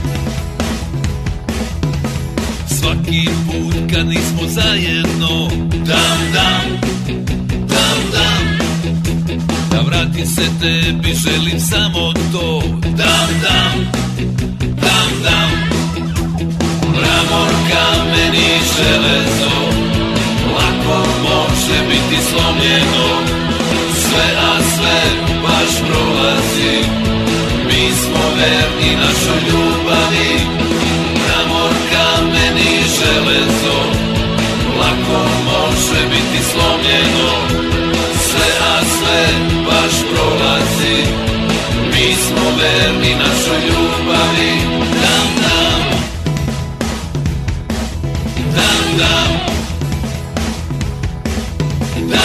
Svaki put kad nismo zajedno. Dam, dam, dam, dam. Da vratim se tebi, želim samo to. Dam, dam, dam, dam. Mramor, kamen i železo, lako može biti slomljeno. Sve, a sve baš prolazi. Mi smo verni našoj ljubavi. Mramor, kamen i železo, lako može biti slomljeno. Sve, a sve baš prolazi. Mi smo verni našoj ljubavi. Dam, dam, dam, dam.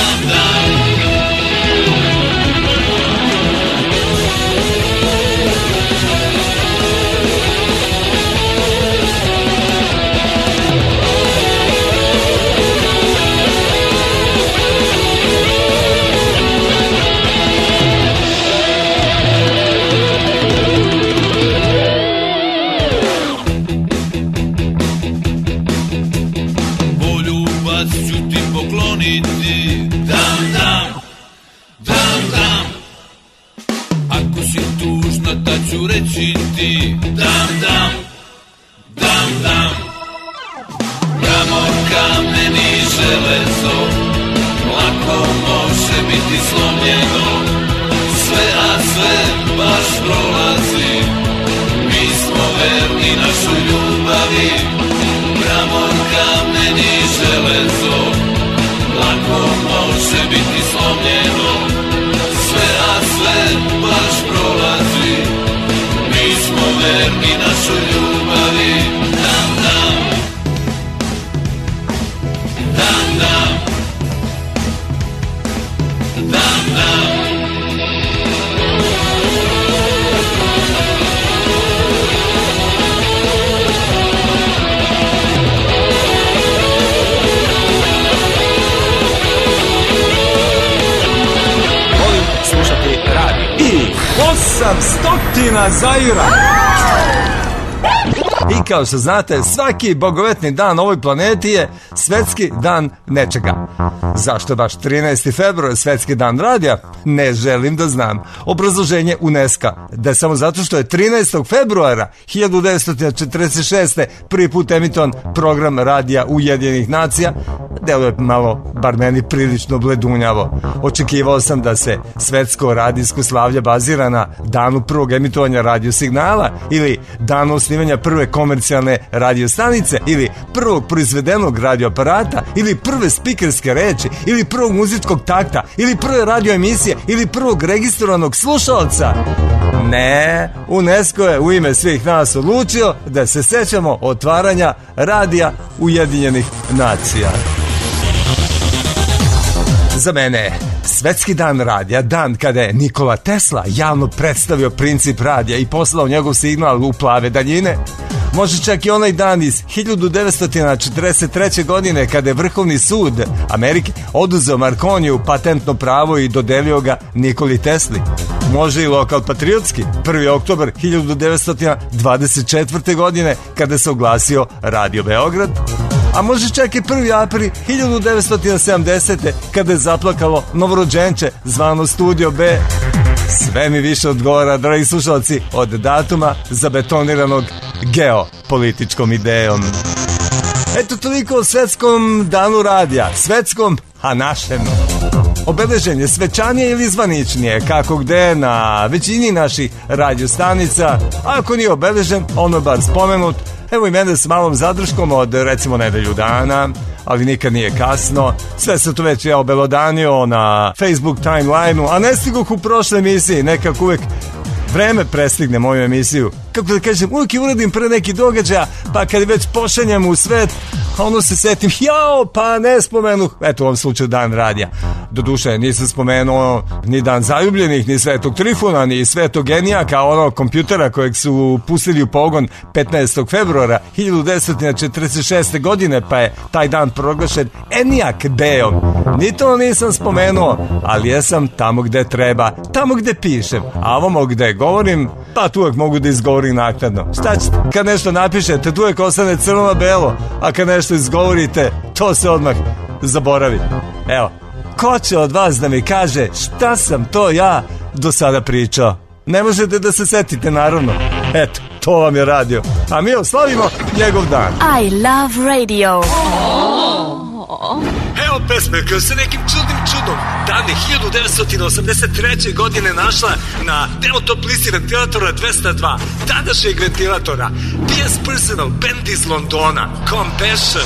ću reći ti dam, dam, dam, dam. Mramor, kamen i železo, lako može biti slomljeno, sve a sve baš prolazi, mi smo verni našoj ljubavi. Mramor, kamen i železo, lako može biti slomljeno, sve a sve baš prolazi, mi smo verni našoj ljubavi. Dam, dam, dam, dam, dam, dam. Slušati radio i osam stotina Zaira. I kao što znate, svaki bogovetni dan na ovoj planeti je svetski dan nečega. Zašto baš trinaesti februar svetski dan radija? Ne želim da znam. Obrazloženje UNESCO da je samo zato što je trinaestog februara hiljadu devetsto četrdeset šeste prvi put emitovan program radija Ujedinjenih nacija. Deluje malo, bar meni, prilično bledunjavo. Očekivao sam da se svetsko radijsko slavlje bazira na danu prvog emitovanja radio signala ili danu osnivanja prve komercijalne radio stanice ili prvog proizvedenog radioaparata ili prve spikerske reči ili prvog muzičkog takta ili prve radio emisije ili prvog registrovanog slušalca. Ne, UNESCO je u ime svih nas odlučio da se sećamo otvaranja radija Ujedinjenih nacija. Za mene svetski dan radija, dan kada je Nikola Tesla javno predstavio princip radija i poslao njegov signal u plave daljine. Može čak i onaj dan iz hiljadu devetsto četrdeset treće. godine kada je Vrhovni sud Amerike oduzeo Markoniju patentno pravo i dodelio ga Nikoli Tesli. Može i lokal patriotski, prvi oktobar hiljadu devetsto dvadeset četvrte. godine kada se oglasio Radio Beograd. A može čak i prvi april hiljadu devetsto sedamdesete. kada je zaplakalo novorođenče zvano Studio B. Sve mi više odgovara, dragi slušalci, od datuma zabetoniranog geopolitičkom idejom. Eto toliko o svetskom danu radija, svetskom, a našem. Obeležen je svečanije ili zvaničnije, kako gde na većini naših radiostanica, a ako nije obeležen, ono bar spomenut. Evo i mene s malom zadrškom od recimo nedelju dana, ali nikad nije kasno. Sve se to već ja obelodanio na Facebook timeline-u, a ne stigoh u prošle emisiji, nekako uvek vreme prestigne moju emisiju. Kako da kažem, uvijek je uradim pre neki događaja, pa kad već pošaljem u svet, ono se setim, jao, pa ne spomenu, eto u ovom slučaju dan radija. Doduše, nisam spomenuo ni dan zaljubljenih, ni Svetog Trifuna, ni Svetog Enijaka, ono kompjutera kojeg su pustili u pogon petnaestog februara hiljadu devetsto četrdeset šeste. godine, pa je taj dan proglašen Enijak Dejom. Ni to nisam spomenuo, ali jesam tamo gde treba, tamo gde pišem, a ovamo gde govorim, pa tu uvijek mogu da izgovorim naknadno. Šta ćete? Kad nešto napišete, tu uvijek ostane crno na belo, a kad nešto izgovorite, to se odmah zaboravi. Evo, ko će od vas da mi kaže šta sam to ja do sada pričao? Ne možete da se setite, naravno. Eto, to vam je radio. A mi oslavimo njegov dan. I love radio. Evo pesme koja se nekim čudnim čudom davne hiljadu devetsto osamdeset treće. godine našla na demo top listi ventilatora dvesta dva, tadašnjeg ventilatora. P S Personal, band iz Londona, Compassion.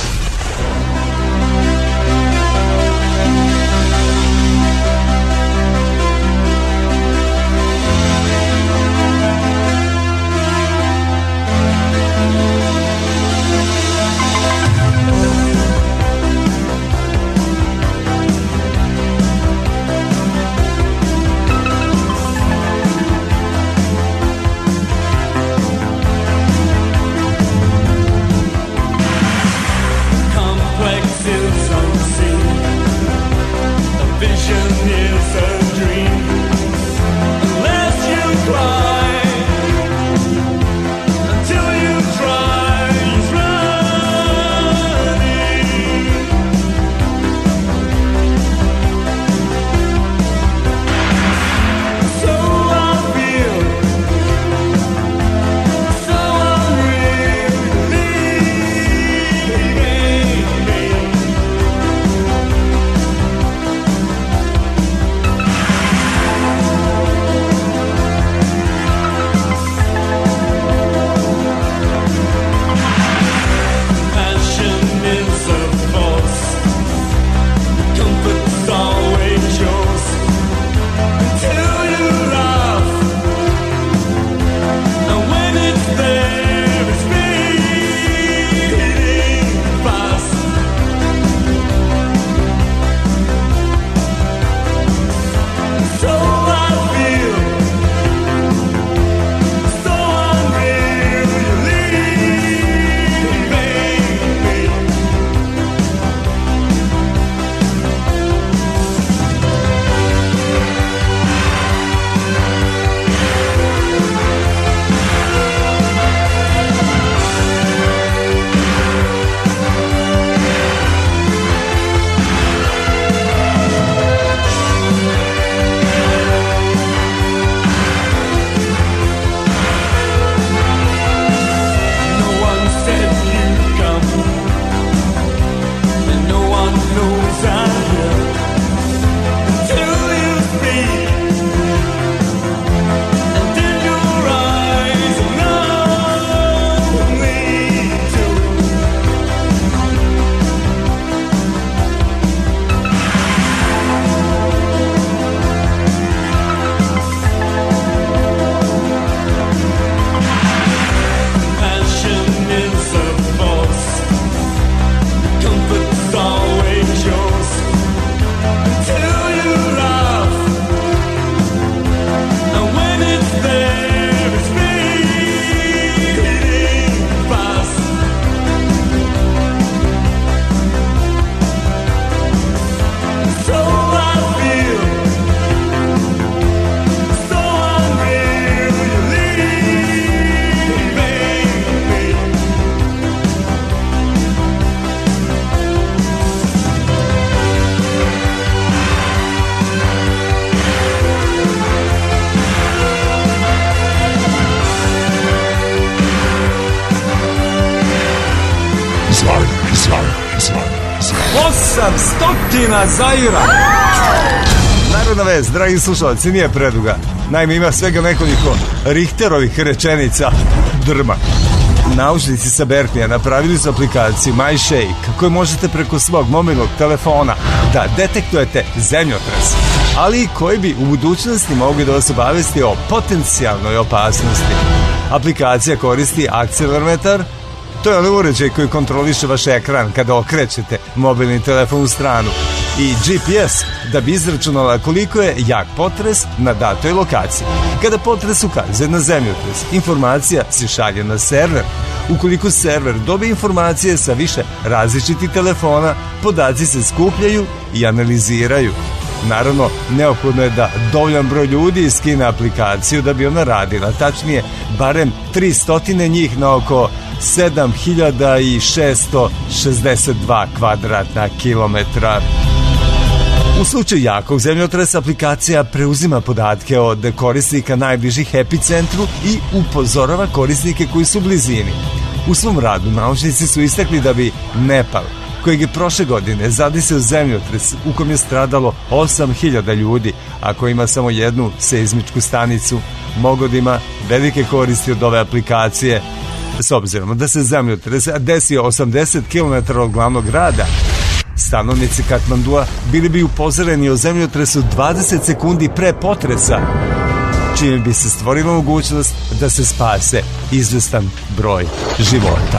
osam stotina zaira. Narodna vest, dragi slušalci, nije preduga. Naime, ima svega nekoliko Richterovih rečenica drma. Naučnici sa Berkleya napravili su aplikaciju MyShake koju možete preko svog mobilnog telefona da detektujete zemljotres, ali koji bi u budućnosti mogli da vas obavesti o potencijalnoj opasnosti. Aplikacija koristi akcelerometar. To je onaj uređaj koji kontroliše vaš ekran kada okrećete mobilni telefon u stranu, i G P S da bi izračunala koliko je jak potres na datoj lokaciji. Kada potres ukazuje na zemljotres, informacija se šalje na server. Ukoliko server dobije informacije sa više različitih telefona, podaci se skupljaju i analiziraju. Naravno, neophodno je da dovoljan broj ljudi skine aplikaciju da bi ona radila, tačnije barem tristo njih na oko sedam hiljada šeststo šezdeset dva kvadratna kilometra. U slučaju jakog zemljotresa aplikacija preuzima podatke od korisnika najbližih epicentru i upozorava korisnike koji su u blizini. U svom radu naučnici su istakli da bi Nepal, kojeg je prošle godine zadesio zemljotres u kom je stradalo osam hiljada ljudi, a koji ima samo jednu seizmičku stanicu, mogao da ima velike koristi od ove aplikacije. S obzirom da se zemljotres desio osamdeset kilometara od glavnog grada, stanovnici Katmandua bili bi upozoreni o zemljotresu dvadeset sekundi pre potresa, čime bi se stvorila mogućnost da se spase izvestan broj života.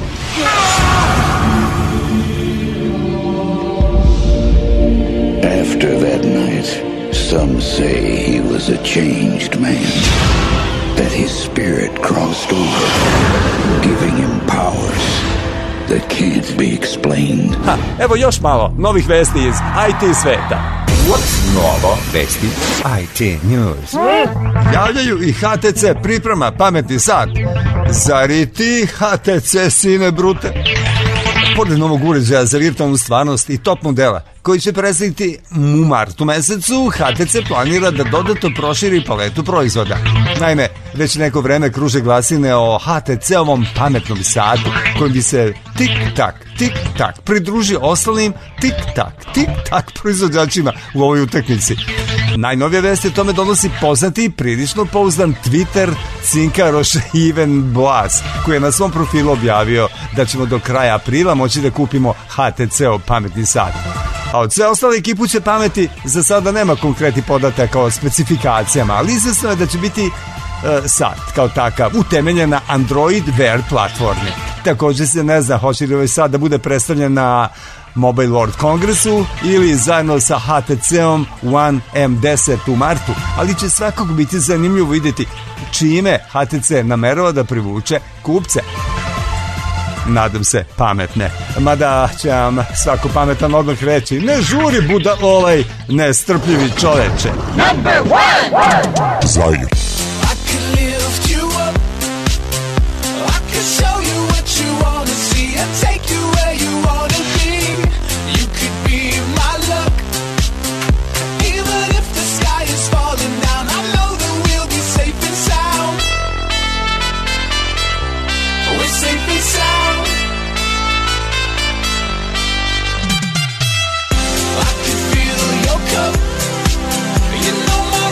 After that night, some say he was a changed man, that his spirit crossed over, giving him powers that can't be explained. Ha, evo još malo novih vesti iz I T sveta. What's novo vesti I T News? Javljaju i H T C priprema pametni sat. Zar i ti H T C sine brute? Pored novog uređaja za virtualnu stvarnost i top modela koji će predstaviti u martu mesecu, H T C planira da dodatno proširi paletu proizvoda. Naime, već neko vreme kruže glasine o H T C-ovom pametnom satu kojim bi se tik-tak, tik-tak pridružio ostalim tik-tak, tik-tak proizvođačima u ovoj utakmici. Najnovije vesti o tome donosi poznati i prilično pouzdan Twitter cinkaroš Ivan Blas, koji je na svom profilu objavio da ćemo do kraja aprila moći da kupimo H T C-ov pametni sat. A od sve ostale ekipuće pameti za sada nema konkretnih podataka o specifikacijama, ali izvesno je da će biti e, sat kao takav utemeljen na Android Wear platformi. Također se ne zna hoće li ovaj sat da bude predstavljen na Mobile World Kongresu ili zajedno sa H T C-om One M deset u martu, ali će svakog biti zanimljivo vidjeti čime H T C namerava da privuče kupce. Nadam se pametne. Mada će vam svako pametan odmah reći: ne žuri buda ovaj nestrpljivi čoveče. Number one! Zajlju.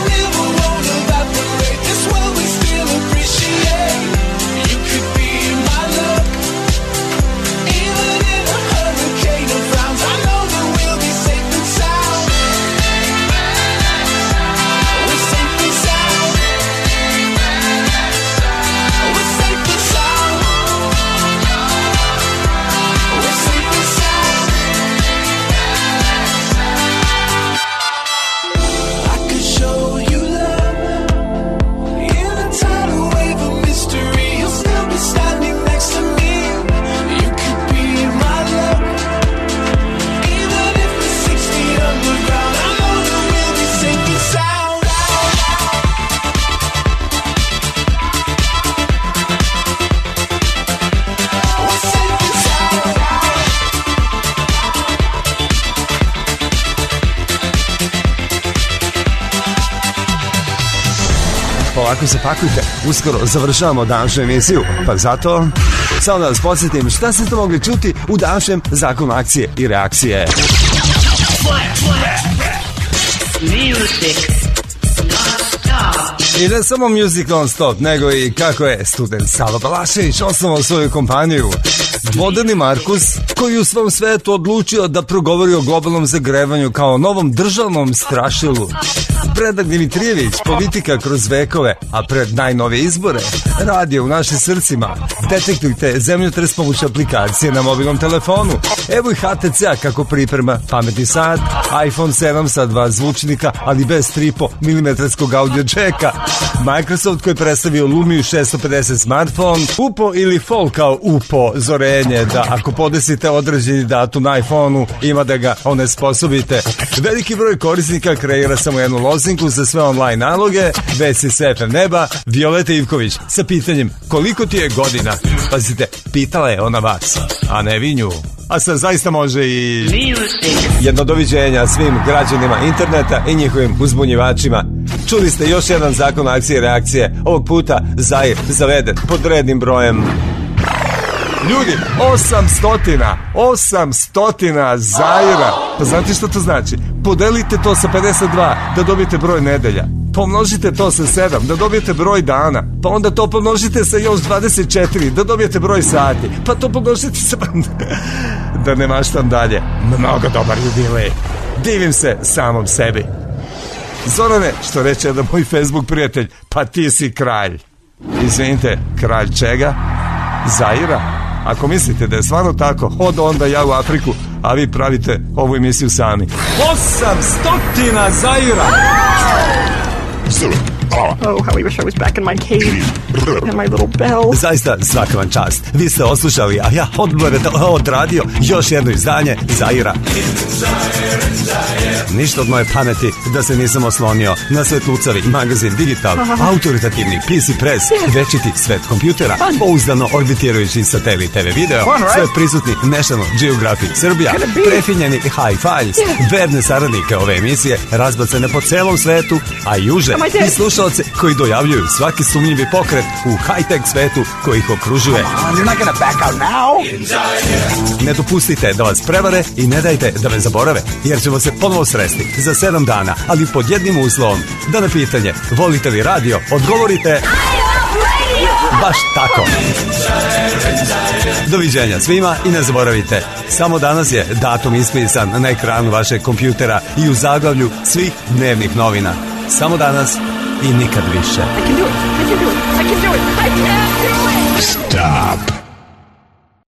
This world we still appreciate. You could be my polako se pakujte, uskoro završavamo današnju emisiju, pa zato samo da vas podsjetim šta ste mogli čuti u današnjem zakonu akcije i reakcije. Music. I ne samo Music Non Stop, nego i kako je student Sava Balašević osnovao svoju kompaniju Vodeni Markus, koji u svom svetu odlučio da progovori o globalnom zagrevanju kao novom državnom strašilu. Predrag Dimitrijević, politika kroz vekove, a pred najnovije izbore, radio u našim srcima. Detektujte zemljotres pomoću aplikacije na mobilnom telefonu. Evo i H T C kako priprema pametni sat, iPhone sedam sa dva zvučnika, ali bez tri i po milimetarskog audio džeka. Microsoft koji predstavio Lumiju šesto pedeset smartphone, U P O ili Fall kao U P O zorenje, da ako podesite određeni datum na iPhoneu ima da ga onesposobite. Veliki broj korisnika kreira samo jednu lozinku za sve online naloge. Veci s F M neba, Violeta Ivković sa pitanjem koliko ti je godina? Pazite, pitala je ona vas, a ne vi nju. A sad zaista može i jedno doviđenja svim građanima interneta i njihovim uzbunjivačima. Čuli ste još jedan zakon akcije i reakcije, ovog puta Zair zaveden pod rednim brojem. Ljudi, osamstotina, osamstotina Zaira. Pa znate što to znači? Podelite to sa pedeset dva da dobijete broj nedelja. Pomnožite to sa sedam da dobijete broj dana. Pa onda to pomnožite sa još dvadeset četiri da dobijete broj sati. Pa to pomnožite sa... da ne maštam dalje. Mnogo dobar jubilej. Divim se samom sebi. Zorane, što reče jedan moj Facebook prijatelj, pa ti si kralj. Izvinite, kralj čega? Zaira? Ako mislite da je stvarno tako, od onda ja u Afriku, a vi pravite ovu emisiju sami. Osamstotina Zaira! Oh, how I wish I was back in my cave and my little bell. Zaista, svaka vam čast. Vi ste oslušali, a ja odradio još jedno izdanje Zaira. Ništa od moje pameti da se nisam oslonio na Svetlucavi magazin Digital, autoritativni P C Press, večiti svet kompjutera, pouzdano orbitirajući satelit T V video, sve prisutni National Geographic Srbija, prefinjeni Hi-Fi, verne saradnike ove emisije, razbacane po celom svetu, a i uže i slušalce koji dojavljuju svaki sumnjivi pokret u high-tech svetu koji ih okružuje. Ne dopustite da vas prevare i ne dajte da me zaborave, jer ćemo se ponovo sresti za sedam dana, ali pod jednim uslovom, da na pitanje volite li radio odgovorite baš tako. Doviđenja svima i ne zaboravite, samo danas je datum ispisan na ekranu vašeg kompjutera i u zaglavlju svih dnevnih novina. Samo danas i nikad više. I can do it. I can do it. I can do it. I can do it. Stop.